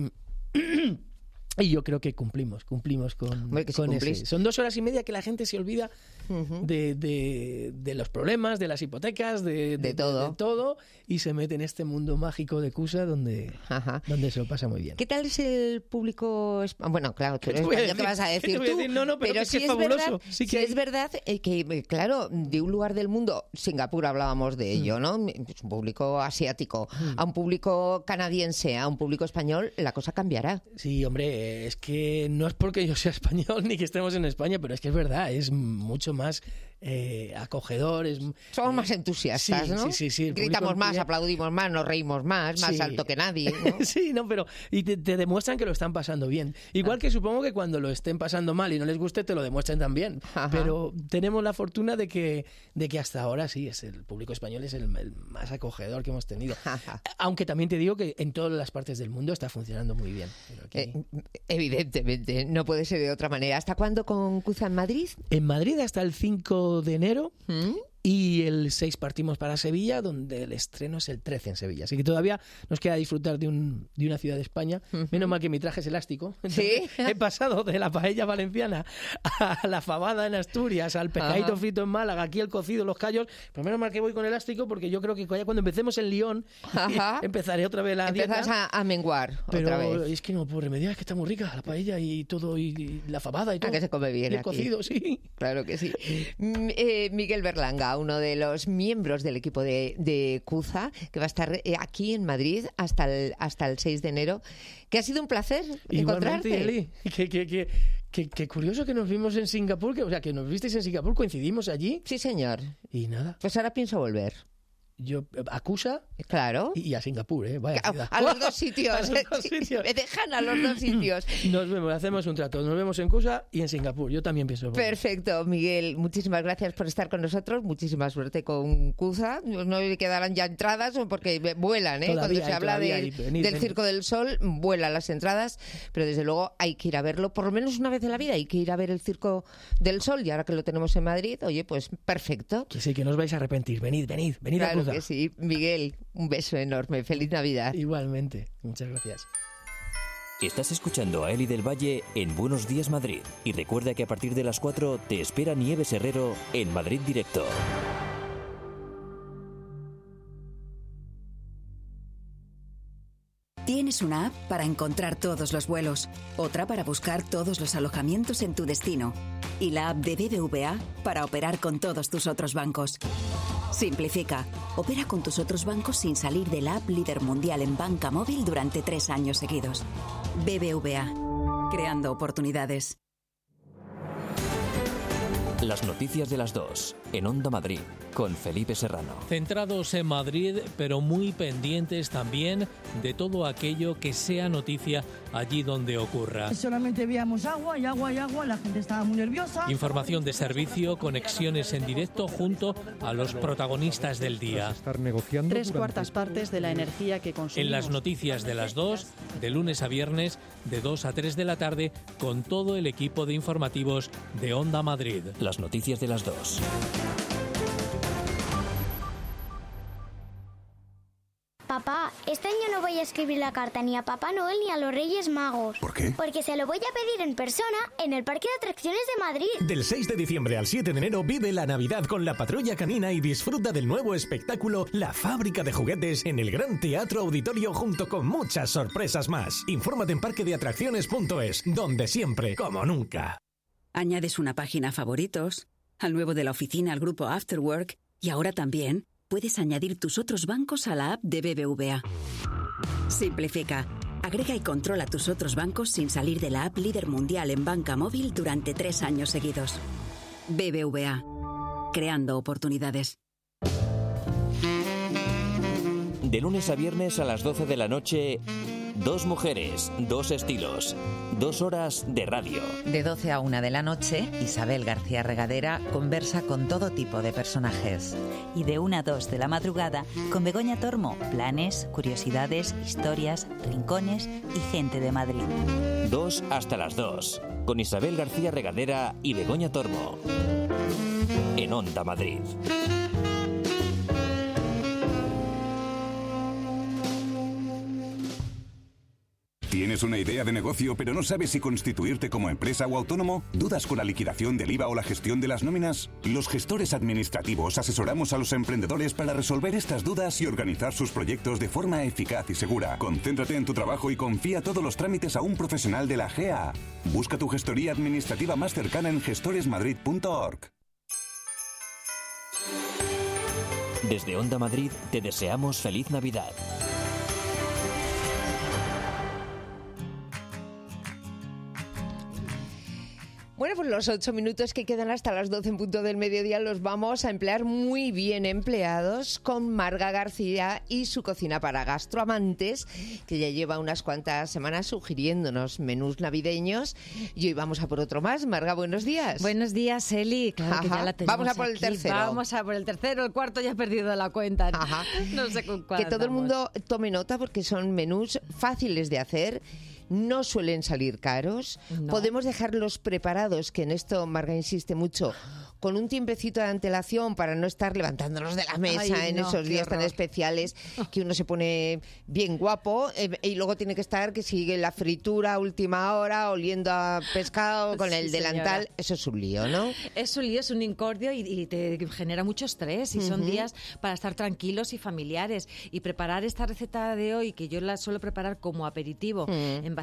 Y yo creo que cumplimos, cumplimos con, Hombre, que con si ese. Son dos horas y media que la gente se olvida uh-huh. de, de, de los problemas, de las hipotecas, de, de, de, todo. de, de todo, y se mete en este mundo mágico de Cusa donde, donde se lo pasa muy bien. ¿Qué tal es el público? Bueno, claro, tú eres español, ¿qué vas a decir tú? A decir? No, no, pero, pero es sí que es fabuloso. Verdad, sí que sí hay... es verdad eh, que, claro, de un lugar del mundo, Singapur hablábamos de ello, mm. ¿no? Es un público asiático, mm. a un público canadiense, a un público español, la cosa cambiará. Sí, hombre, es que no es porque yo sea español ni que estemos en España, pero es que es verdad, es mucho más eh, acogedor. Es, Somos eh, más entusiastas, sí, ¿no? Sí, sí, sí. Gritamos más, aplaudimos más, nos reímos más, más sí. alto que nadie, ¿no? Sí, no, pero y te, te demuestran que lo están pasando bien. Igual ah. que supongo que cuando lo estén pasando mal y no les guste, te lo demuestren también. Ajá. Pero tenemos la fortuna de que, de que hasta ahora sí, es el público español es el, el más acogedor que hemos tenido. Ajá. Aunque también te digo que en todas las partes del mundo está funcionando muy bien. Pero aquí... eh, evidentemente. No puede ser de otra manera. ¿Hasta cuándo con Cuza en Madrid? En Madrid hasta el cinco de enero. ¿Mm? Y el seis partimos para Sevilla, donde el estreno es el trece en Sevilla. Así que todavía nos queda disfrutar de, un, de una ciudad de España. Uh-huh. Menos mal que mi traje es elástico. ¿Sí? He pasado de la paella valenciana a la fabada en Asturias, al pescadito uh-huh. frito en Málaga, aquí el cocido, los callos. Pero menos mal que voy con elástico, porque yo creo que cuando empecemos en Lyon uh-huh. empezaré otra vez la dieta. Empezás a, a menguar pero otra vez. Es que no puedo remediar, es que está muy rica la paella y todo, y, y la fabada y todo. Ah, que se come bien y el aquí. Cocido, sí. Claro que sí. M- eh, Miguel Berlanga, uno de los miembros del equipo de, de Cuza, que va a estar aquí en Madrid hasta el, hasta el seis de enero, que ha sido un placer Igualmente, encontrarte. Eli, que, que, que, que, que curioso que nos vimos en Singapur, que, o sea, que nos visteis en Singapur, coincidimos allí. Sí, señor. Y nada. Pues ahora pienso volver. yo a Kusa claro. y, y a Singapur, ¿eh? Vaya a, a los dos sitios. A los dos sitios. Me dejan a los dos sitios. Nos vemos, hacemos un trato. Nos vemos en Kusa y en Singapur. Yo también pienso. Perfecto, Miguel. Muchísimas gracias por estar con nosotros. Muchísima suerte con Kusa. No le quedarán ya entradas porque vuelan, ¿eh? Todavía Cuando se hay, habla del, hay. Venid, del venid. Circo del Sol, vuelan las entradas. Pero desde luego hay que ir a verlo por lo menos una vez en la vida. Hay que ir a ver el Circo del Sol. Y ahora que lo tenemos en Madrid, oye, pues perfecto. Que sí, que no os vais a arrepentir. Venid, venid, venid claro a Kusa. Que sí, Miguel. Miguel, un beso enorme. Feliz Navidad. Igualmente. Muchas gracias. Estás escuchando a Eli del Valle en Buenos Días Madrid. Y recuerda que a partir de las cuatro te espera Nieves Herrero en Madrid Directo. Tienes una app para encontrar todos los vuelos, otra para buscar todos los alojamientos en tu destino y la app de B B V A para operar con todos tus otros bancos. Simplifica. Opera con tus otros bancos sin salir de la app líder mundial en banca móvil durante tres años seguidos. B B V A. Creando oportunidades. Las noticias de las dos, en Onda Madrid, con Felipe Serrano. Centrados en Madrid, pero muy pendientes también de todo aquello que sea noticia allí donde ocurra. Solamente veíamos agua y agua y agua, la gente estaba muy nerviosa. Información de servicio, conexiones en directo junto a los protagonistas del día. Estar negociando Tres cuartas partes de la energía que consumimos. En las noticias de las dos, de lunes a viernes, de dos a tres de la tarde, con todo el equipo de informativos de Onda Madrid. Las noticias de las dos. Papá, este año no voy a escribir la carta ni a Papá Noel ni a los Reyes Magos. ¿Por qué? Porque se lo voy a pedir en persona en el Parque de Atracciones de Madrid. Del seis de diciembre al siete de enero vive la Navidad con la Patrulla Canina y disfruta del nuevo espectáculo La Fábrica de Juguetes en el Gran Teatro Auditorio junto con muchas sorpresas más. Infórmate en parque de atracciones punto es, donde siempre, como nunca. Añades una página a favoritos, al nuevo de la oficina al grupo Afterwork y ahora también puedes añadir tus otros bancos a la app de B B V A. Simplifica. Agrega y controla tus otros bancos sin salir de la app líder mundial en banca móvil durante tres años seguidos. B B V A. Creando oportunidades. De lunes a viernes a las doce de la noche, dos mujeres, dos estilos, dos horas de radio. De doce a una de la noche, Isabel García Regadera conversa con todo tipo de personajes. Y de una a dos de la madrugada, con Begoña Tormo, planes, curiosidades, historias, rincones y gente de Madrid. Dos hasta las dos, con Isabel García Regadera y Begoña Tormo. En Onda Madrid. ¿Tienes una idea de negocio pero no sabes si constituirte como empresa o autónomo? ¿Dudas con la liquidación del I V A o la gestión de las nóminas? Los gestores administrativos asesoramos a los emprendedores para resolver estas dudas y organizar sus proyectos de forma eficaz y segura. Concéntrate en tu trabajo y confía todos los trámites a un profesional de la G A A. Busca tu gestoría administrativa más cercana en gestores madrid punto org. Desde Onda Madrid te deseamos feliz Navidad. Bueno, pues los ocho minutos que quedan hasta las doce en punto del mediodía los vamos a emplear muy bien empleados con Marga García y su cocina para gastroamantes, que ya lleva unas cuantas semanas sugiriéndonos menús navideños. Y hoy vamos a por otro más. Marga, buenos días. Buenos días, Eli. Claro que ya la tenemos. Vamos a por el aquí. tercero. Vamos a por el tercero, el cuarto ya he perdido la cuenta. Ajá. No sé con cuál Que todo el andamos. mundo tome nota porque son menús fáciles de hacer. No suelen salir caros. No. Podemos dejarlos preparados, que en esto Marga insiste mucho, con un tiempecito de antelación para no estar levantándonos de la mesa Ay, en no, esos qué días tan horror. especiales que uno se pone bien guapo eh, y luego tiene que estar que sigue la fritura a última hora, oliendo a pescado con Sí, el delantal. señora. Eso es un lío, ¿no? Es un lío, es un incordio y, y te genera mucho estrés y son Ujú. días para estar tranquilos y familiares. Y preparar esta receta de hoy, que yo la suelo preparar como aperitivo, Mm. en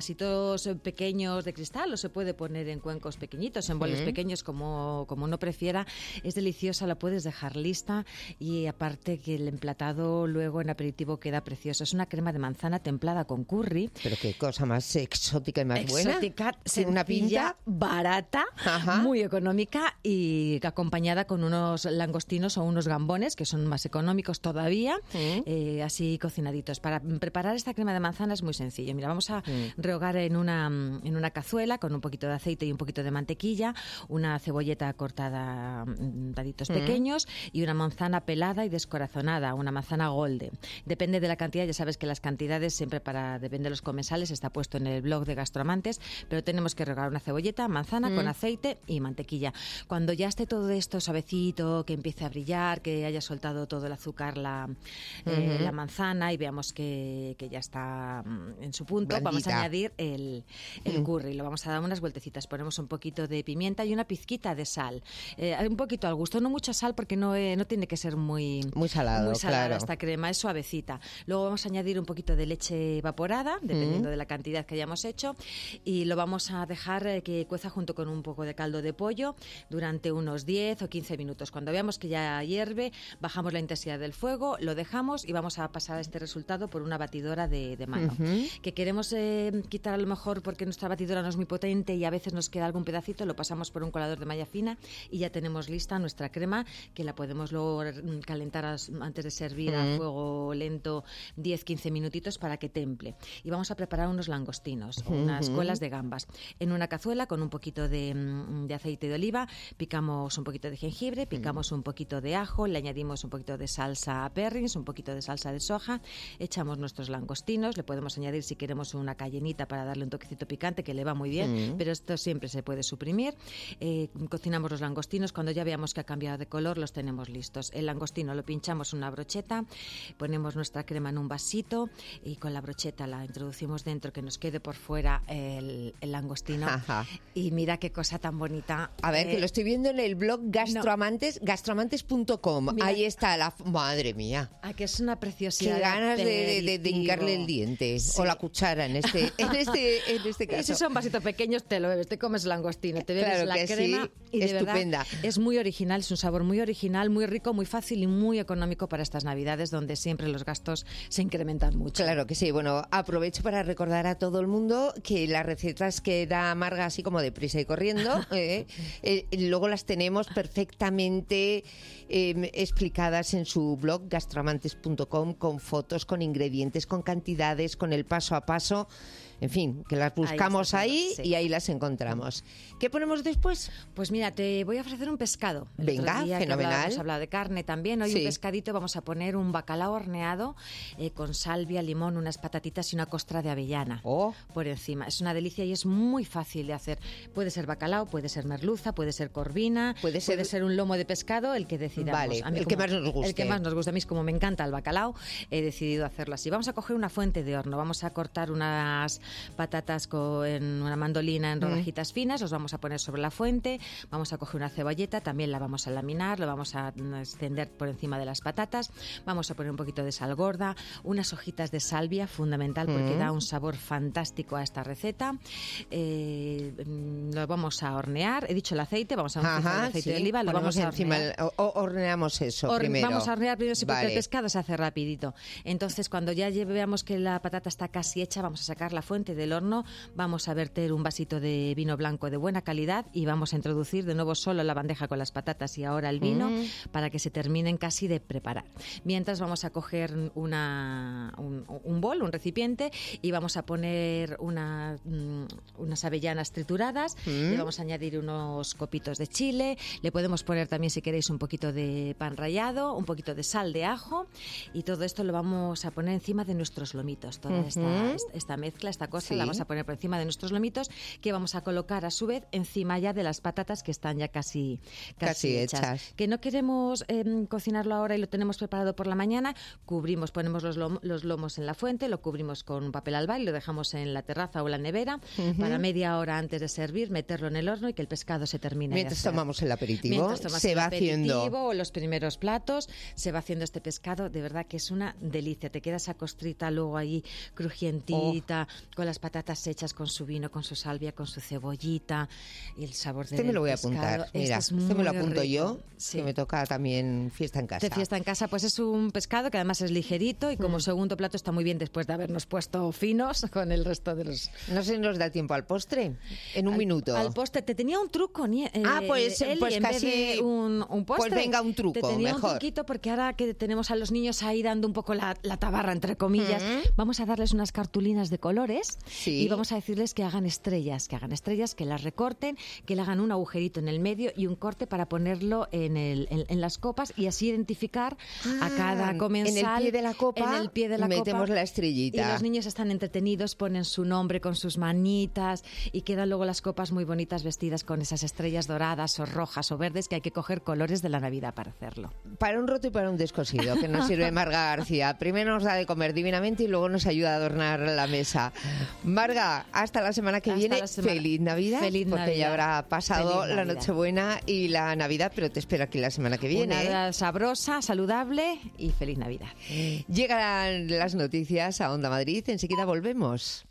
vasitos pequeños de cristal o se puede poner en cuencos pequeñitos, en boles Mm. pequeños, como, como uno prefiera. Es deliciosa, la puedes dejar lista y aparte que el emplatado luego en aperitivo queda precioso. Es una crema de manzana templada con curry. Pero qué cosa más exótica y más buena. Exótica, Tiene una sencilla, pinta barata, Ajá. muy económica y acompañada con unos langostinos o unos gambones que son más económicos todavía, Mm. eh, así cocinaditos. Para preparar esta crema de manzana es muy sencillo. Mira, vamos a Mm. rehogar en una, en una cazuela con un poquito de aceite y un poquito de mantequilla, una cebolleta cortada en daditos Mm. pequeños y una manzana pelada y descorazonada, una manzana golden. Depende de la cantidad, ya sabes que las cantidades siempre para depende de los comensales está puesto en el blog de Gastroamantes, pero tenemos que rehogar una cebolleta, manzana Mm. con aceite y mantequilla. Cuando ya esté todo esto suavecito, que empiece a brillar, que haya soltado todo el azúcar, la, eh, Ujú. la manzana y veamos que, que ya está mm, en su punto, vamos Blandita. a añadir el, el Mm. curry. Lo vamos a dar unas vueltecitas. Ponemos un poquito de pimienta y una pizquita de sal. Eh, un poquito al gusto, no mucha sal porque no, eh, no tiene que ser muy, Muy salado, muy salada claro. esta crema, es suavecita. Luego vamos a añadir un poquito de leche evaporada, dependiendo Mm. de la cantidad que hayamos hecho, y lo vamos a dejar eh, que cueza junto con un poco de caldo de pollo durante unos diez o quince minutos. Cuando veamos que ya hierve, bajamos la intensidad del fuego, lo dejamos y vamos a pasar este resultado por una batidora de, de mano. Ujú. Que queremos eh, quitar a lo mejor porque nuestra batidora no es muy potente y a veces nos queda algún pedacito, lo pasamos por un colador de malla fina y ya tenemos lista nuestra crema, que la podemos luego mm, calentar a- antes de servir a Mm. fuego lento diez a quince minutitos para que temple. Y vamos a preparar unos langostinos, o unas Ujú. colas de gambas. En una cazuela con un poquito de, mm, de aceite de oliva, picamos un poquito de jengibre, picamos un poquito de ajo, le añadimos un poquito de salsa Perrins, un poquito de salsa de soja, echamos nuestros langostinos, le podemos añadir si queremos una cayenita para darle un toquecito picante que le va muy bien, Mm. pero esto siempre se puede suprimir. Eh, cocinamos los langostinos, cuando ya veamos que ha cambiado de color los tenemos listos. El langostino lo pinchamos en una brocheta, ponemos nuestra crema en un vasito y con la brocheta la introducimos dentro, que nos quede por fuera el, el langostino. Ajá. Y mira qué cosa tan bonita. A ver, Eh, que lo estoy viendo en el blog Gastroamantes, gastroamantes punto com. Mira. Ahí está la... Madre mía. Ah, que es una preciosidad. Qué ganas de, de- de- de aperitivo. hincarle el diente. Sí. O la cuchara en este, en este, en este Y caso. si son vasitos pequeños, te lo bebes, te comes langostino, te bebes Claro la que crema sí, y de estupenda. verdad es muy original, es un sabor muy original, muy rico, muy fácil y muy económico para estas Navidades donde siempre los gastos se incrementan mucho. Claro que sí. Bueno, aprovecho para recordar a todo el mundo que las recetas que da Marga así como deprisa y corriendo, eh, eh, luego las tenemos perfectamente eh, explicadas en su blog gastroamantes punto com con fotos, con ingredientes, con cantidades, con el paso a paso. En fin, que las buscamos está todo, ahí, sí. y ahí las encontramos. ¿Qué ponemos después? Pues mira, te voy a ofrecer un pescado. El Venga, otro día que fenomenal. hablábamos, hablado de carne también. Hoy Sí. un pescadito, vamos a poner un bacalao horneado eh, con salvia, limón, unas patatitas y una costra de avellana Oh. por encima. Es una delicia y es muy fácil de hacer. Puede ser bacalao, puede ser merluza, puede ser corvina, Puede ser- un lomo de pescado, el que decidamos. Vale, A mí el que como- más nos guste. El que más nos gusta. A mí, como me encanta el bacalao, he decidido hacerlo así. Vamos a coger una fuente de horno, vamos a cortar unas patatas con, en una mandolina en Mm. rodajitas finas, los vamos a poner sobre la fuente, vamos a coger una cebolleta, también la vamos a laminar, lo vamos a mm, extender por encima de las patatas, vamos a poner un poquito de sal gorda, unas hojitas de salvia, fundamental porque Mm. da un sabor fantástico a esta receta. Eh, mm, lo vamos a hornear, he dicho el aceite, vamos a utilizar el Ajá, aceite sí. de oliva, lo Ponemos vamos a encima hornear. el- o- o- horneamos eso Hor- primero. Vamos a hornear primero, sí, porque Vale. el pescado se hace rapidito. Entonces, cuando ya lle- veamos que la patata está casi hecha, vamos a sacar la fuente del horno, vamos a verter un vasito de vino blanco de buena calidad y vamos a introducir de nuevo solo la bandeja con las patatas y ahora el vino Mm. para que se terminen casi de preparar. Mientras vamos a coger una, un, un bol, un recipiente, y vamos a poner una, mm, unas avellanas trituradas, Mm. le vamos a añadir unos copitos de chile, le podemos poner también, si queréis, un poquito de pan rallado, un poquito de sal de ajo, y todo esto lo vamos a poner encima de nuestros lomitos. Toda Ujú. esta, esta- esta mezcla, esta cosa, Sí. la vamos a poner por encima de nuestros lomitos, que vamos a colocar a su vez encima ya de las patatas que están ya casi, casi, Casi hechas. hechas. Que no queremos em, cocinarlo ahora y lo tenemos preparado por la mañana, cubrimos, ponemos los, lom- los lomos en la fuente, lo cubrimos con un papel albal y lo dejamos en la terraza o en la nevera Ujú. para media hora antes de servir, meterlo en el horno y que el pescado se termine de Mientras hacer. tomamos el aperitivo, Mientras tomas se el va aperitivo haciendo. o los primeros platos, se va haciendo este pescado, de verdad que es una delicia. Te queda esa costrita luego ahí crujientita, con las patatas hechas, con su vino, con su salvia, con su cebollita y el sabor del Este me lo voy a pescado. apuntar. Mira, este, este me lo apunto rico. yo, Sí. que me toca también fiesta en casa. De fiesta en casa, pues es un pescado que además es ligerito y como Mm. segundo plato está muy bien después de habernos puesto finos con el resto de los... No sé si nos da tiempo al postre, en un al, minuto. Al postre, te tenía un truco, Nie- eh, Ah, pues, Eli, pues en casi... vez de un, un postre. Pues venga, un truco, Te tenía mejor. un truquito porque ahora que tenemos a los niños ahí dando un poco la, la tabarra, entre comillas, Mm. vamos a darles unas cartulinas de colores Sí. y vamos a decirles que hagan estrellas, que hagan estrellas, que las recorten, que le hagan un agujerito en el medio y un corte para ponerlo en, el, en, en las copas y así identificar a cada Ah, comensal. en el pie de la copa en el pie de la metemos copa, la estrellita. Y los niños están entretenidos, ponen su nombre con sus manitas y quedan luego las copas muy bonitas vestidas con esas estrellas doradas o rojas o verdes que hay que coger colores de la Navidad para hacerlo. Para un roto y para un descosido, que nos sirve Marga García. Primero nos da de comer divinamente y luego nos ayuda a adornar la mesa. Marga, hasta la semana que Hasta viene. la semana- Feliz Navidad, Feliz porque Navidad. ya habrá pasado Feliz la Navidad. Nochebuena y la Navidad, pero te espero aquí la semana que viene. Una ¿eh? Navidad sabrosa, saludable y feliz Navidad. Llegan las noticias a Onda Madrid. Enseguida volvemos.